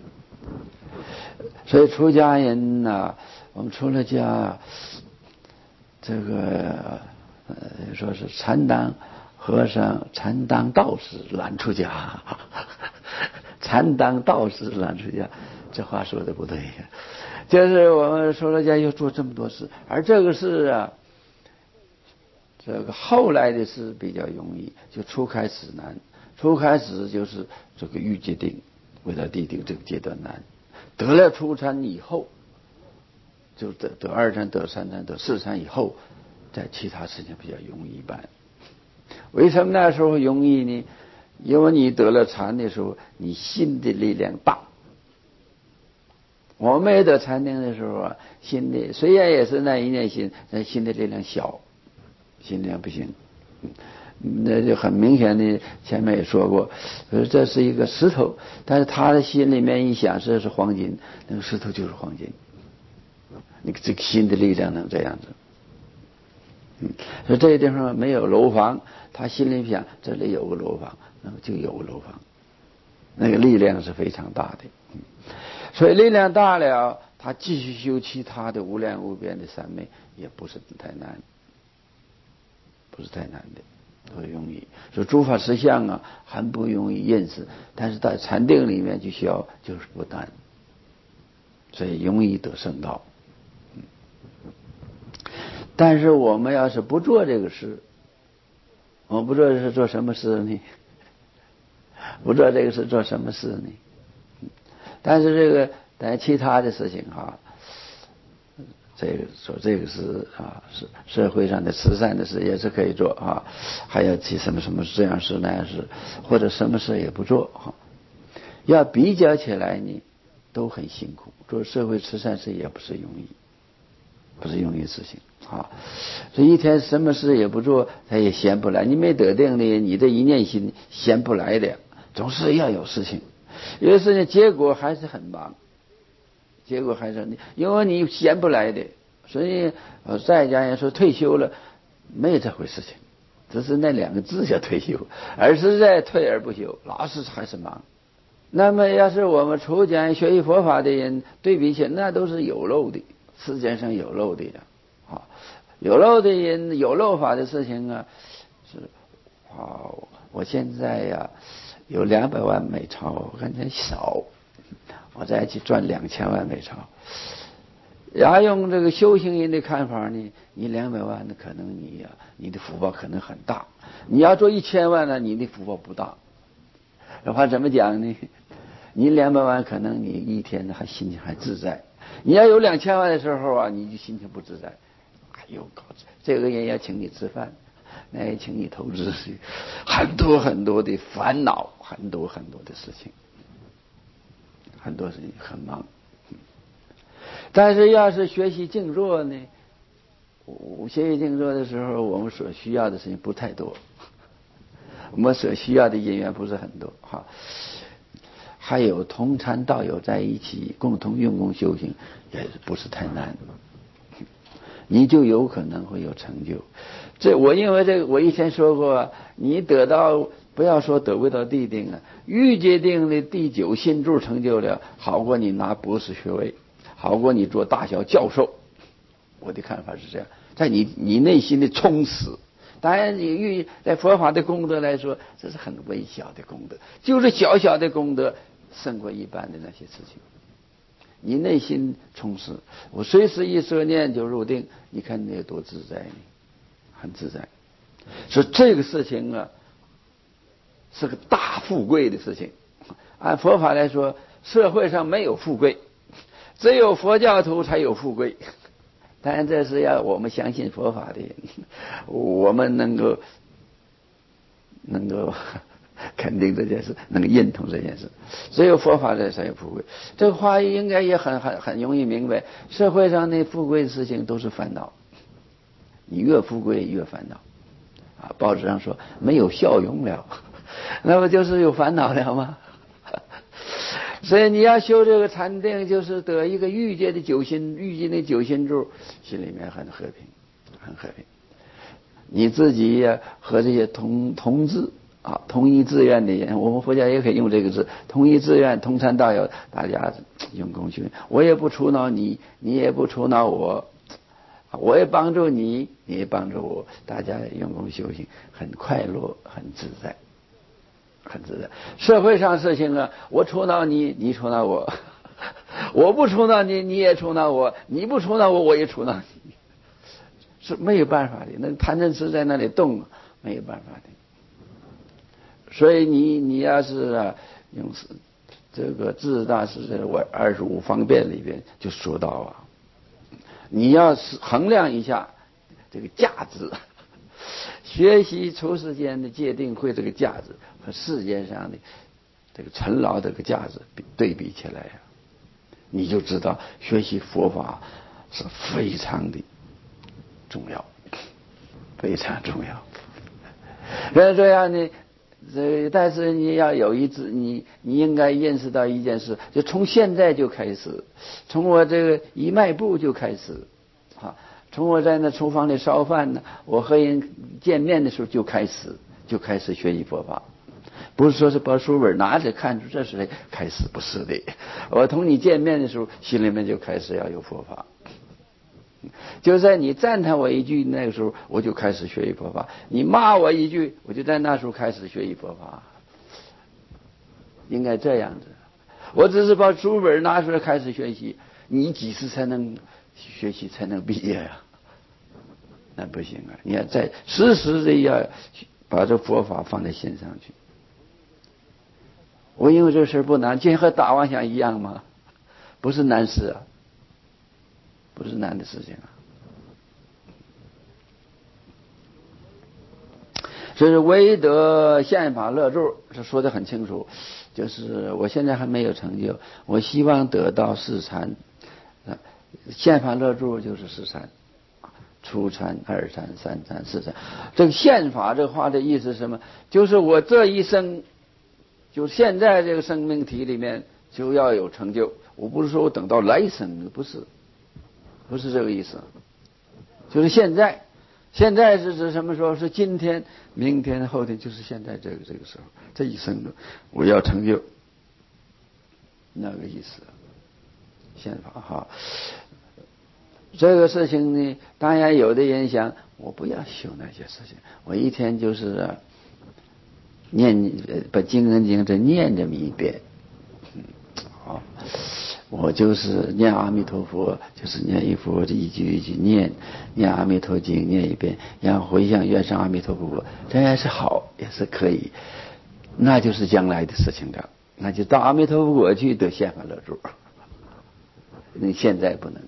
所以出家人呐、啊，我们出了家，这个呃说是禅当和尚，禅当道士难出家。禅当道士难出家，这话说的不对呀。就是我们出了家要做这么多事，而这个事啊，这个后来的事比较容易，就初开始难。初开始就是这个欲界定，为了地定这个阶段难。得了初禅以后，就得得二禅、得三禅、得四禅以后，在其他事情比较容易办。为什么那时候容易呢？因为你得了禅的时候，你心的力量大。我没得禅定的时候啊，心的虽然也是那一念心，但心的力量小，心量不行。那就很明显的，前面也说过，这是一个石头，但是他的心里面一想这是黄金，那个石头就是黄金。你这个心的力量能这样子。嗯，所以这个地方没有楼房，他心里想这里有个楼房，那么就有个楼房，那个力量是非常大的。嗯，所以力量大了，他继续修其他的无量无边的三昧，也不是太难，不是太难的，很容易。所以诸法实相啊，很不容易认识，但是在禅定里面就需要就是不难，所以容易得圣道。但是我们要是不做这个事，我们不做这事做什么事呢？不做这个事做什么事呢？但是这个但其他的事情哈，这个说这个是啊，是社会上的慈善的事也是可以做啊，还要去什么什么这样事那样事，或者什么事也不做哈。要比较起来呢，都很辛苦。做社会慈善事也不是容易，不是容易的事情啊。所以一天什么事也不做，他也闲不来。你没得定的，你的一念心闲不来的，总是要有事情。有事情结果还是很忙，结果还是你，因为你闲不来的，所以呃，在家人说退休了，没有这回事情，只是那两个字叫退休，而是在退而不休，老是还是忙。那么要是我们出家学习佛法的人对比起来，那都是有漏的，世界上有漏的呀，啊，有漏的人有漏法的事情啊，是啊，我现在呀有两百万美钞，我看见少，我再去赚两千万美钞。然后用这个修行人的看法呢，你两百万呢，可能你呀、啊，你的福报可能很大；你要做一千万呢，你的福报不大。这话怎么讲呢？你两百万，可能你一天还心情还自在；你要有两千万的时候啊，你就心情不自在。哎呦，搞这个人要请你吃饭，那也请你投资，很多很多的烦恼，很多很多的事情，很多事情很忙。但是要是学习静坐呢，学习静坐的时候，我们所需要的事情不太多，我们所需要的因缘不是很多哈。还有同参道友在一起共同用功修行，也不是太难，你就有可能会有成就。这我因为这个，我以前说过，你得到不要说得不到地定啊，欲界定的第九心柱成就了，好过你拿博士学位，好过你做大小教授。我的看法是这样，在你你内心的充实。当然，你欲在佛法的功德来说，这是很微小的功德，就是小小的功德，胜过一般的那些事情。你内心充实，我随时一摄念就入定，你看你有多自在呢？很自在。所以这个事情啊，是个大富贵的事情。按佛法来说，社会上没有富贵，只有佛教徒才有富贵。当然，这是要我们相信佛法的人，我们能够能够肯定这件事，能够认同这件事。只有佛法的才有富贵。这个话应该也很很很容易明白。社会上的富贵的事情都是烦恼，你越富贵越烦恼。啊，报纸上说没有笑容了，那不就是有烦恼了吗？ 所以你要修这个禅定，就是得一个欲界的九心，欲界的九心住，心里面很和平，很和平。你自己呀和这些同同志啊，同一志愿的人，我们佛家也可以用这个字，同一志愿，同参道友，大家用功修行。我也不触恼你，你也不触恼我，我也帮助你，你也帮助我，大家用功修行，很快乐，很自在。很自在。社会上事情啊，我触恼你，你触恼我，我不触恼你，你也触恼我，你不触恼我，我也触恼你，是没有办法的。那贪嗔痴在那里动，没有办法的。所以你你要是啊，用这个智大师在我二十五方便里边就说到啊，你要是衡量一下这个价值。学习出世间的界定会这个价值和世间上的这个尘劳这个价值对比起来呀、啊，你就知道学习佛法是非常的重要，非常重要。那这样呢，这但是你要有一次，你你应该认识到一件事，就从现在就开始，从我这个一迈步就开始，啊。从我在那厨房里烧饭呢，我和人见面的时候就开始就开始学习佛法，不是说是把书本拿着看出这是开始，不是的。我同你见面的时候，心里面就开始要有佛法。就在你赞叹我一句那个时候，我就开始学习佛法；你骂我一句，我就在那时候开始学习佛法。应该这样子。我只是把书本拿出来开始学习，你几时才能学习才能毕业呀、啊？那不行啊！你要在时时的要把这佛法放在心上去。我因为这事不难，就和打妄想一样嘛，不是难事啊，不是难的事情啊。所以唯得宪法乐住，这说得很清楚，就是我现在还没有成就，我希望得到四禅。宪法乐住就是四禅。初禅、二禅、三禅、四禅。这个宪法这话的意思是什么？就是我这一生，就现在这个生命体里面就要有成就。我不是说我等到来生，不是，不是这个意思。就是现在，现在是指什么时候？是今天、明天、后天，就是现在这个这个时候，这一生的我要成就，那个意思。宪法哈。这个事情呢，当然有的人想，我不要修那些事情，我一天就是、啊、念把经文经这念这么一遍，嗯，好，我就是念阿弥陀佛，就是念一佛这一句一句念，念阿弥陀经念一遍，然后回向愿上阿弥陀佛，这也是好，也是可以，那就是将来的事情了，那就到阿弥陀佛去得宪法乐住，你现在不能。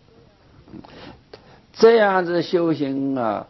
这样子修行啊，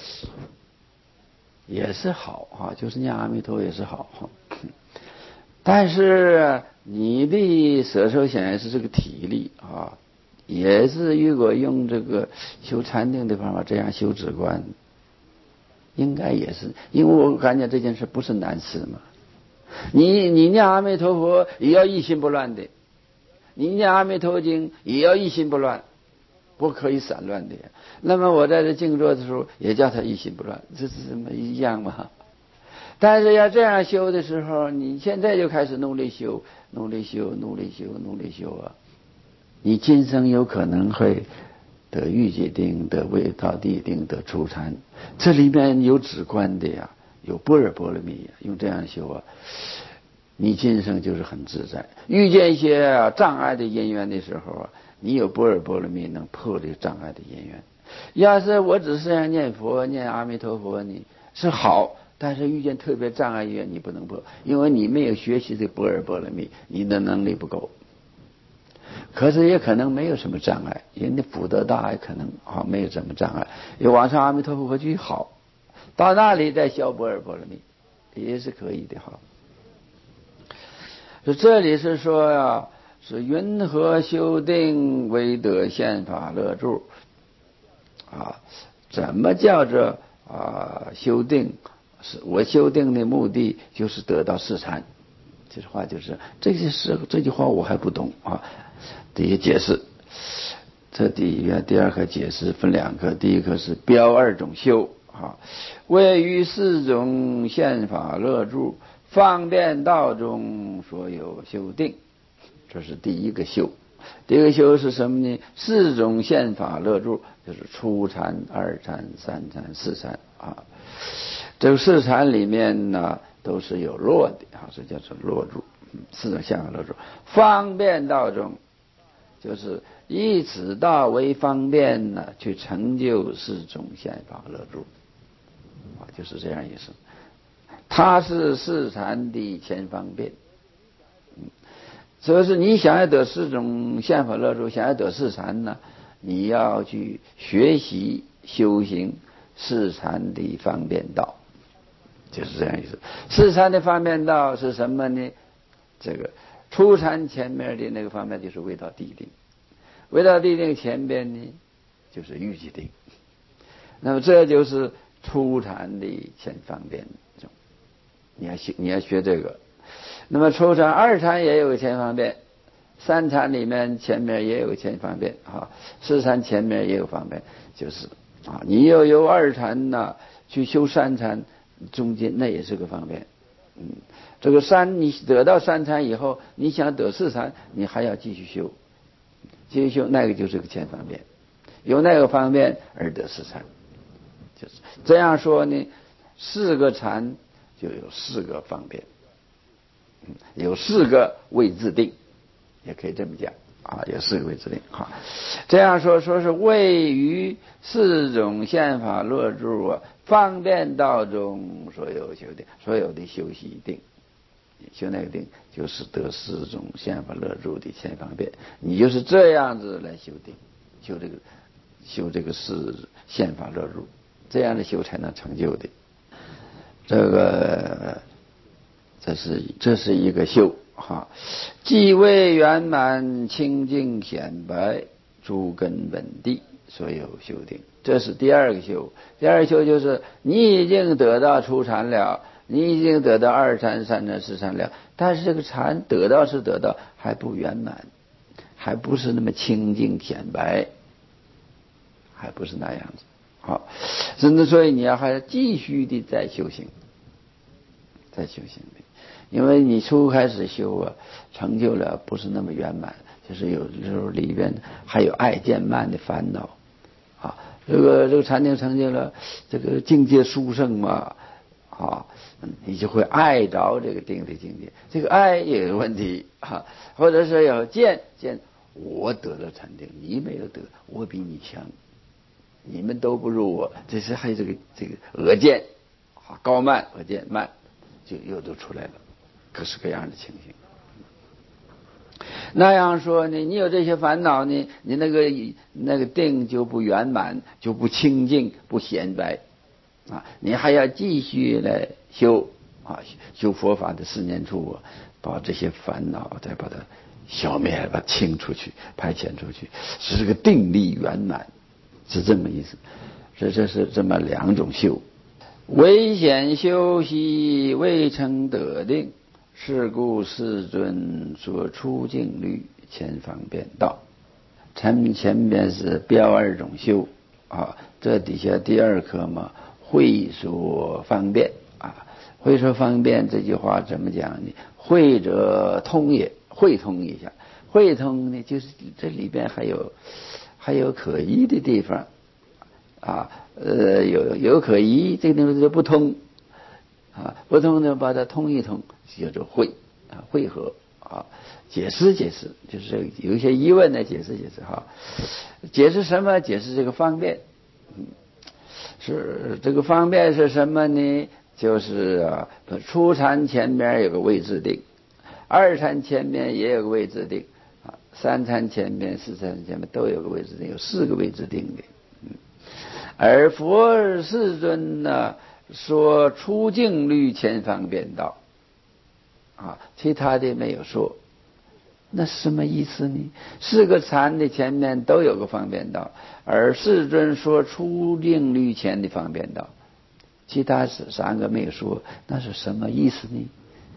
也是好啊，就是念阿弥陀也是好哈。但是你的舍受显是这个体力啊，也是如果用这个修禅定的方法这样修止观，应该也是，因为我感觉这件事不是难事嘛。你你念阿弥陀佛也要一心不乱的，你念阿弥陀经也要一心不乱。不可以散乱的。那么我在这静坐的时候也叫他一心不乱，这是什么一样嘛？但是要这样修的时候，你现在就开始努力修，努力修，努力修，努力修啊！你今生有可能会得欲界定，得位道地定，得初禅，这里面有止观的呀，有般若波罗蜜呀，用这样修啊，你今生就是很自在。遇见一些、啊、障碍的因缘的时候啊，你有般若波罗蜜能破这个障碍的因缘。要是我只是要念佛念阿弥陀佛，你是好，但是遇见特别障碍因缘你不能破，因为你没有学习这般若波罗蜜，你的能力不够。可是也可能没有什么障碍，人家福德大也可能啊没有什么障碍，有往上阿弥陀佛去好，到那里再消般若波罗蜜也是可以的哈。这里是说呀、啊，是云何修定为得宪法乐住啊？怎么叫做啊修定？是我修定的目的就是得到四禅这句话就是这些是这句话我还不懂啊，这些解释。这第一第二课解释分两课，第一课是标二种修啊，位于四种宪法乐住方便道中所有修定，这是第一个修。第一个修是什么呢？四种宪法乐住就是初禅、二禅、三禅、四禅啊。这个四禅里面呢都是有落的啊，这叫做落住。四种宪法乐住方便道中，就是以此道为方便呢，去成就四种宪法乐住啊，就是这样意思。它是四禅的前方便，嗯，所以是你想要得四种宪法乐住，想要得四禅呢，你要去学习修行四禅的方便道，就是这样意思。四禅的方便道是什么呢？这个初禅前面的那个方面就是味道地定，味道地定前边呢就是欲界定，那么这就是初禅的前方便。你要学你要学这个。那么初禅二禅也有个前方便，三禅里面前面也有个前方便啊，四禅前面也有方便，就是啊，你要由二禅呢去修三禅，中间那也是个方便。嗯，这个三你得到三禅以后，你想得四禅，你还要继续修，继续修，那个就是个前方便，由那个方便而得四禅，就是这样说呢。四个禅就有四个方便，嗯，有四个位自定，也可以这么讲啊，有四个位自定哈。这样说说是位于四种宪法乐住啊方便道中所有修定，所有的修习定，修那个定就是得四种宪法乐住的前方便，你就是这样子来修定，修这个修这个四宪法乐住，这样的修才能成就的。这个这是这是一个修哈，既为圆满清净显白诸根本地所有修定，这是第二个修。第二个修就是你已经得到初禅了，你已经得到二禅、三禅、四禅了，但是这个禅得到是得到，还不圆满，还不是那么清净显白，还不是那样子。好，甚至所以你要还要继续的再修行，再修行的，因为你初开始修啊，成就了不是那么圆满，就是有时候里边还有爱见慢的烦恼啊。这个这个禅定成就了，这个境界殊胜嘛啊，你就会爱着这个定的境界，这个爱也有问题啊，或者是有见见我得了禅定，你没有得，我比你强。你们都不如我，这是还有这个这个恶见啊，高慢恶见慢，就又都出来了，各式各样的情形。那样说呢，你有这些烦恼呢，你那个那个定就不圆满，就不清净，不显白啊，你还要继续来修啊，修佛法的四念处啊，把这些烦恼再把它消灭，把它清出去，排遣出去，使这个定力圆满。是这么意思，这这是这么两种修，唯显修习未成得定，是故世尊说出境律前方便道。前前边是标二种修啊，这底下第二课嘛，会说方便啊，会说方便这句话怎么讲呢？会者通也，会通一下，会通呢就是这里边还有。还有可疑的地方啊，呃，有有可疑，这个地方就不通啊，不通呢，把它通一通，叫做会啊，会合啊，解释解释，就是有一些疑问呢，解释解释哈，解释什么？解释这个方便，嗯，是这个方便是什么呢？就是啊，初禅前面有个位置定，二禅前面也有个位置定。三禅前面、四禅前面都有个位置定，有四个位置定的。嗯，而佛世尊呢说出境律前方便道，啊，其他的没有说。那是什么意思呢？四个禅的前面都有个方便道，而世尊说出境律前的方便道，其他是三个没有说，那是什么意思呢？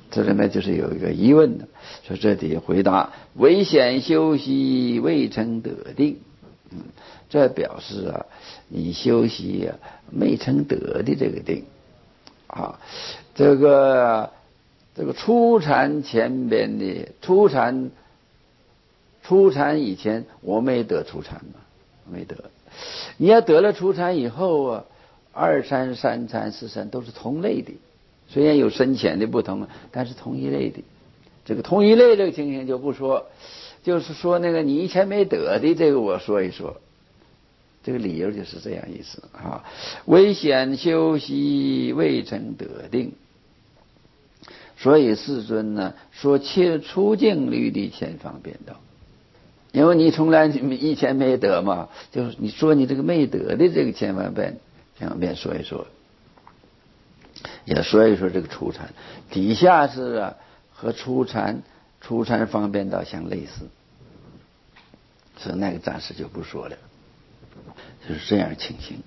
这里面就是有一个疑问的，说这里回答唯显修习未成得定，嗯，这表示啊，你修习啊没成得的这个定啊，这个这个初禅前边的初禅，初禅以前我没得初禅嘛，没得。你要得了初禅以后啊，二禅、三禅、四禅都是同类的。虽然有深浅的不同，但是同一类的。这个同一类这个情形就不说，就是说那个你以前没得的这个我说一说。这个理由就是这样意思啊。唯显修习未成得定，所以世尊呢说切出境律的前方便道，因为你从来以前没得嘛，就是你说你这个没得的这个前方便前方便说一说。也说一说这个初禅，底下是啊和初禅初禅方便道相类似，所以那个暂时就不说了，就是这样情形。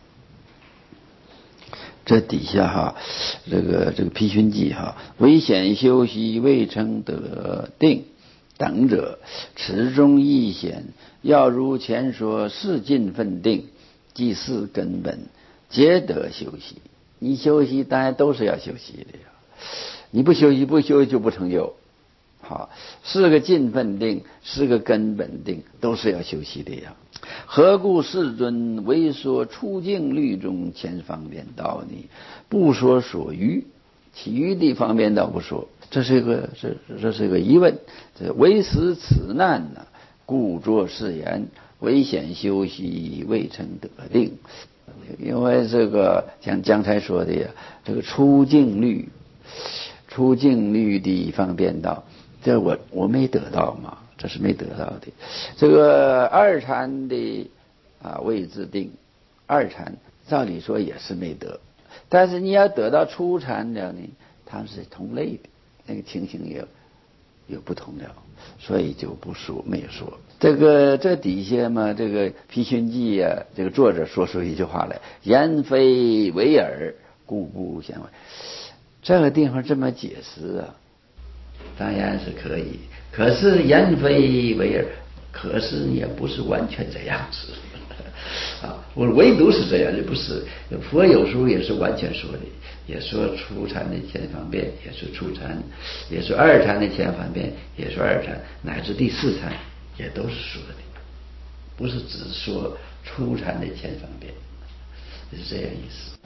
这底下哈，这个这个批寻记哈，唯显修习未成得定等者，持中亦显，要如前说四尽分定，即四根本，皆得修习。你修习当然都是要修习的呀，你不修习不修习就不成就。好，四个尽分定，四个根本定，都是要修习的呀。何故世尊唯说出境律中前方便道呢？不说所余，其余的方便道不说。这是一个这这是一个疑问。这唯使此难呢，故作是言，唯显修习未成得定。因为这个像刚才说的呀，这个出境律，出境律的方便道，这我我没得到嘛，这是没得到的。这个二禅的啊位置定，二禅照理说也是没得，但是你要得到初禅了呢，它是同类的，那个情形也有不同了，所以就不说没有说。这个这底下嘛，这个批寻记啊，这个作者说出一句话来：言非为耳，故不显为。这个地方这么解释啊，当然是可以。可是言非为耳，可是也不是完全这样子啊。我唯独是这样，就不是。佛有时候也是完全说的，也说初禅的前方便，也是初禅，也说二禅的前方便，也说二禅，乃至第四禅也都是说的，不是只说初禅的前方便，是这样意思。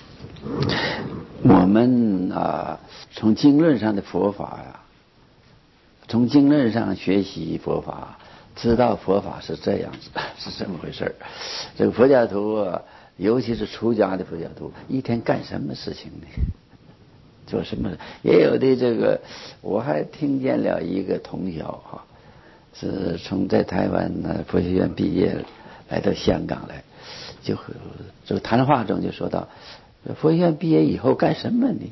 我们啊，从经论上的佛法呀、啊，从经论上学习佛法，知道佛法是这样子，是这么回事。这个佛教徒啊，尤其是出家的佛教徒，一天干什么事情呢？做什么？也有的这个，我还听见了一个同学哈，是从在台湾呢佛学院毕业，来到香港来，就这个谈话中就说到，佛学院毕业以后干什么呢？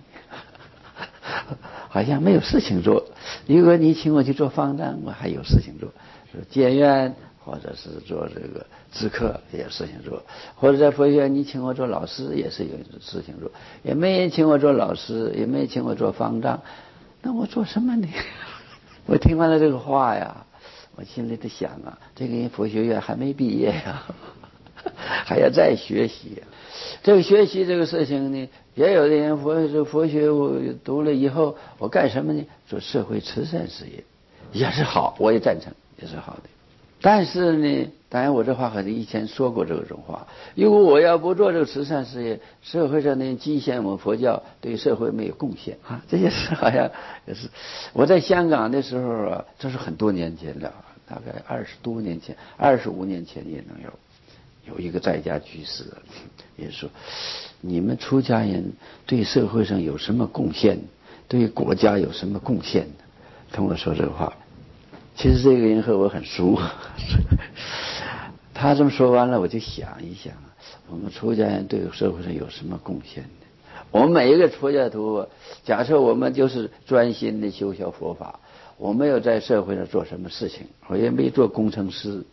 好像没有事情做。如果你请我去做方丈，我还有事情做；监院或者是做这个知客也有事情做，或者在佛学院你请我做老师也是有事情做。也没人请我做老师，也没人请我做方丈，那我做什么呢？我听完了这个话呀，我心里在想啊，这个人佛学院还没毕业呀，还要再学习呀。这个学习这个事情呢，也有的人佛这佛学我读了以后，我干什么呢？做社会慈善事业，也是好，我也赞成，也是好的。但是呢，当然我这话和你以前说过这种话，如果我要不做这个慈善事业，社会上的基现我们佛教对社会没有贡献啊，这些事好像也是。我在香港的时候啊，这是很多年前了，大概二十多年前，二十五年前也能有。有一个在家居士也说，你们出家人对社会上有什么贡献，对国家有什么贡献？跟我说这个话，其实这个人和我很熟。他这么说完了，我就想一想，我们出家人对社会上有什么贡献呢？我们每一个出家徒，假设我们就是专心的修学佛法，我没有在社会上做什么事情，我也没做工程师，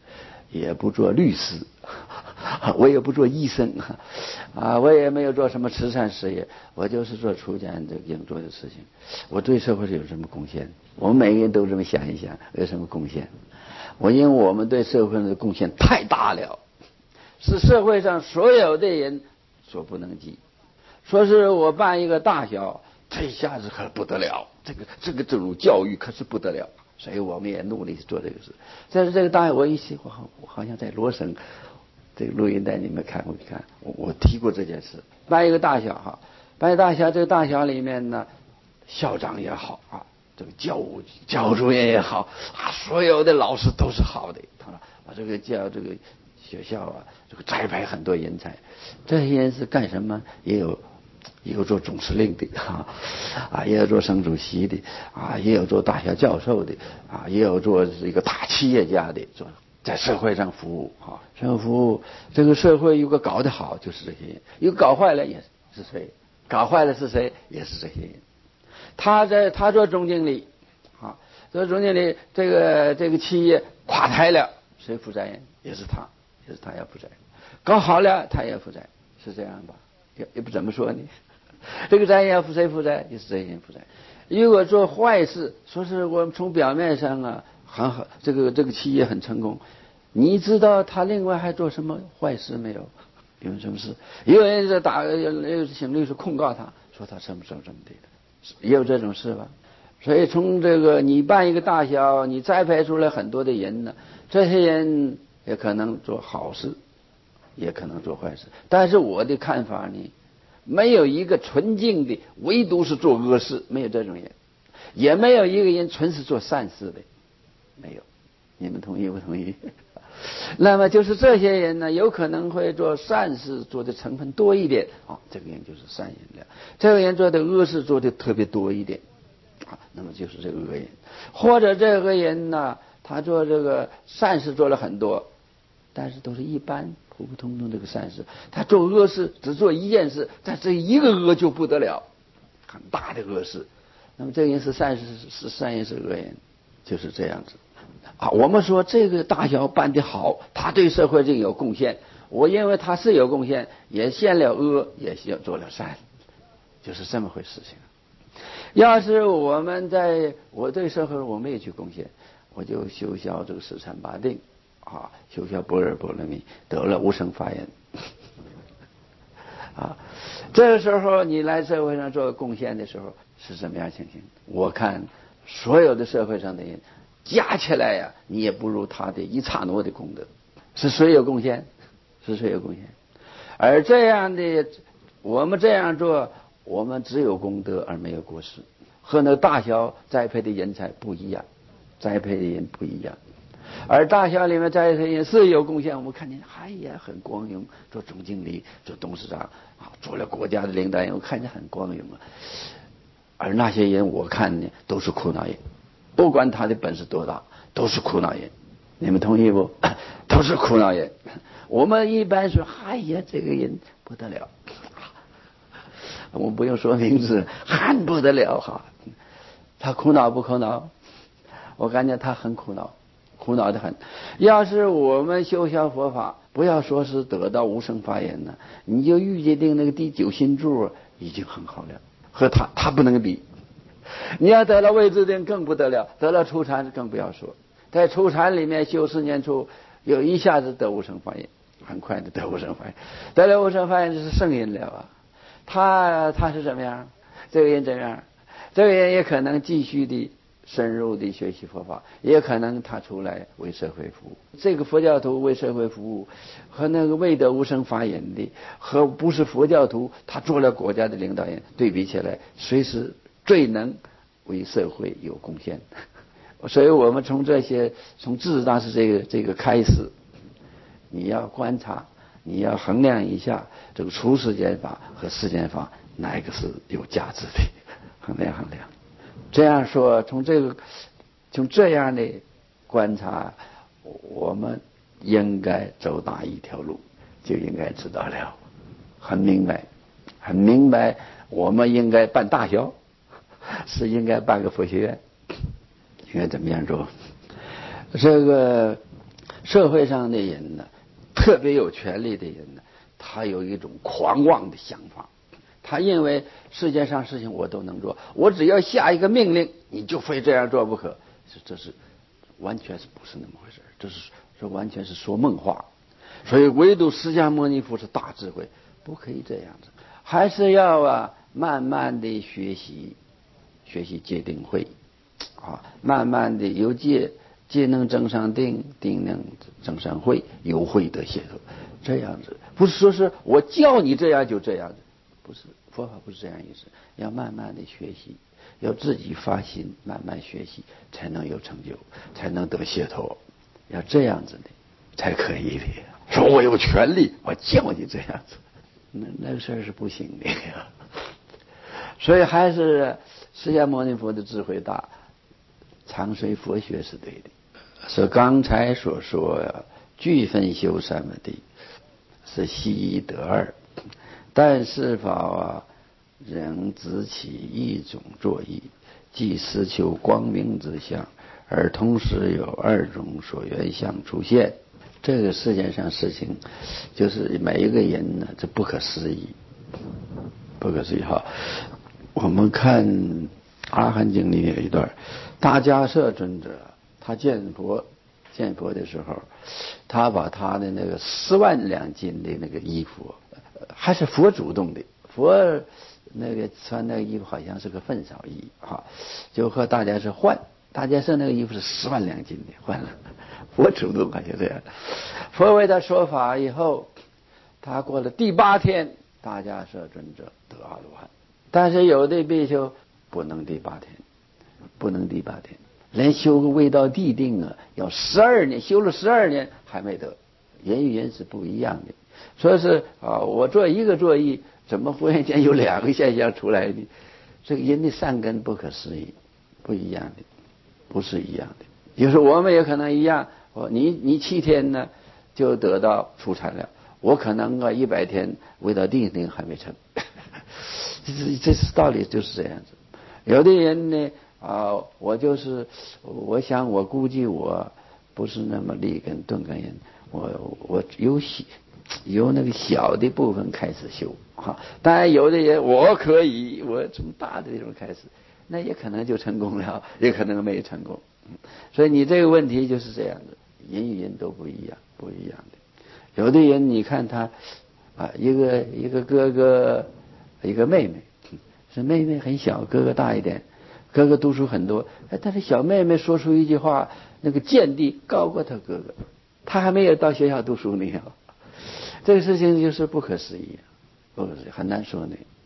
也不做律师，我也不做医生，啊，我也没有做什么慈善事业，我就是做出家人这个应做的事情。我对社会是有什么贡献？我们每个人都这么想一想，有什么贡献？我因为我们对社会的贡献太大了，是社会上所有的人所不能及。说是我办一个大小，这一下子可不得了，这个这个这种教育可是不得了，所以我们也努力做这个事。但是这个大小，我一想，我好我好像在罗省这个录音带你们看过没看？我我提过这件事，办一个大小哈，办一个大小，这个大小里面呢，校长也好啊，这个教务教主任也好啊，所有的老师都是好的，把这个教这个学校啊，这个栽培很多人才，这些人是干什么？也有。也有做总司令的啊，啊，也有做省主席的啊，也有做大学教授的啊，也有做一个大企业家的，做在社会上服务啊，社会服务这个社会如果搞得好，就是这些人；有搞坏了也是谁？搞坏了是谁？也是这些人。他在他做总经理啊，做总经理，这个这个企业垮台了，谁负责任？也是他，也是他要负责任。搞好了，他也负责，是这样吧？也也不怎么说呢，这个责任要负谁负责？也是这些人负责。如果做坏事，说是我们从表面上啊很好，这个这个企业很成功，你知道他另外还做什么坏事没有？有什么事？有人在打，有请律师控告他，说他什么什么什么的，也有这种事吧？所以从这个你办一个大小，你栽培出来很多的人呢，这些人也可能做好事。也可能做坏事，但是我的看法呢，没有一个纯净的，唯独是做恶事，没有这种人，也没有一个人纯是做善事的，没有。你们同意不同意？那么就是这些人呢，有可能会做善事做的成分多一点啊、哦，这个人就是善人了；这个人做的恶事做的特别多一点啊，那么就是这个恶人。或者这个人呢，他做这个善事做了很多，但是都是一般。普普通通这个善事，他做恶事只做一件事，但这一个恶就不得了，很大的恶事。那么这个人是善事是善人是恶人，就是这样子啊。我们说这个大小办得好，他对社会就有贡献。我认为他是有贡献，也献了恶，也做了善，就是这么回事情。要是我们在我对社会我没有去贡献，我就修销这个十禅八定。啊，修销般若波罗蜜，得了无生法忍。啊，这个时候你来社会上做贡献的时候是什么样情形？我看所有的社会上的人加起来呀、啊，你也不如他的一刹那的功德。是谁有贡献？是谁有贡献？而这样的，我们这样做，我们只有功德而没有过失，和那大小栽培的人才不一样，栽培的人不一样。而大小里面在这也是有贡献，我们看见哎呀很光荣，做总经理做董事长啊，做了国家的领导人，我看见很光荣啊。而那些人我看呢都是苦恼人，不管他的本事多大，都是苦恼人。你们同意不？都是苦恼人。我们一般说哎呀这个人不得了，我们不用说名字，很不得了哈。他苦恼不苦恼？我感觉他很苦恼。苦恼得很。要是我们修销佛法，不要说是得到无生法忍呢，你就预计定那个第九心柱已经很好了，和他他不能比。你要得了位置定更不得了，得了初禅更不要说。在初禅里面修四念处，有一下子得无生法忍，很快的得无生法忍，得了无生法忍就是圣人了啊。他他是怎么样？这个人怎么样？这个人也可能继续的。深入的学习佛法，也可能他出来为社会服务。这个佛教徒为社会服务，和那个未得无生法忍的，和不是佛教徒他做了国家的领导人对比起来，谁是最能为社会有贡献？所以我们从这些，从智大师这个这个开始，你要观察，你要衡量一下这个出世间法和世间法哪一个是有价值的，衡量衡量。这样说，从这个从这样的观察，我们应该走哪一条路，就应该知道了，很明白，很明白。我们应该办大小，是应该办个佛学院，应该怎么样做？这个社会上的人呢，特别有权力的人呢，他有一种狂妄的想法，他认为世界上事情我都能做，我只要下一个命令，你就非这样做不可。这是完全是不是那么回事？这是这完全是说梦话。所以唯独释迦牟尼佛是大智慧，不可以这样子，还是要啊慢慢的学习，学习戒定慧啊，慢慢的由戒戒能增上定，定能增上慧，由慧得解脱，这样子。不是说是我叫你这样就这样子，不是，佛法不是这样意思，要慢慢的学习，要自己发心，慢慢学习，才能有成就，才能得解脱，要这样子的才可以的。说我有权利，我叫你这样子，那那个事儿是不行的。所以还是释迦牟尼佛的智慧大，常随佛学是对的。是刚才所说呀，具分修三摩地，是悉一得二，但是法啊，仍只起一种作意，即实求光明之相，而同时有二种所缘相出现。这个世界上事情，就是每一个人呢，这不可思议，不可思议哈。我们看《阿含经》里有一段，大迦叶尊者他见佛，见佛的时候，他把他的那个十万两金的那个衣服，还是佛主动的，佛那个穿那个衣服好像是个粪扫衣哈，就和大家是换，大家是那个衣服是十万两金的换了。佛主动好像这样，佛为他说法以后，他过了第八天，大迦叶尊者得阿罗汉。但是有的比丘不能第八天，不能第八天，连修个未到地定啊，要十二年，修了十二年还没得，人与人是不一样的。说是啊，我做一个作意，怎么忽然间有两个现象出来呢？这个人的善根不可思议，不一样的，不是一样的。就是我们也可能一样。你你七天呢就得到出产了，我可能啊一百天未到地定还没成，这这是道理就是这样子。有的人呢啊，我就是我想我估计我不是那么立根顿根人，我我由由那个小的部分开始修哈。当然有的人我可以我从大的地方开始，那也可能就成功了，也可能没成功。所以你这个问题就是这样的。人与人都不一样，不一样的。有的人你看他啊，一个一个哥哥，一个妹妹，是妹妹很小，哥哥大一点，哥哥读书很多，哎，但是小妹妹说出一句话，那个见地高过他哥哥，他还没有到学校读书呢。这个事情就是不可思议，不可思议，很难说呢。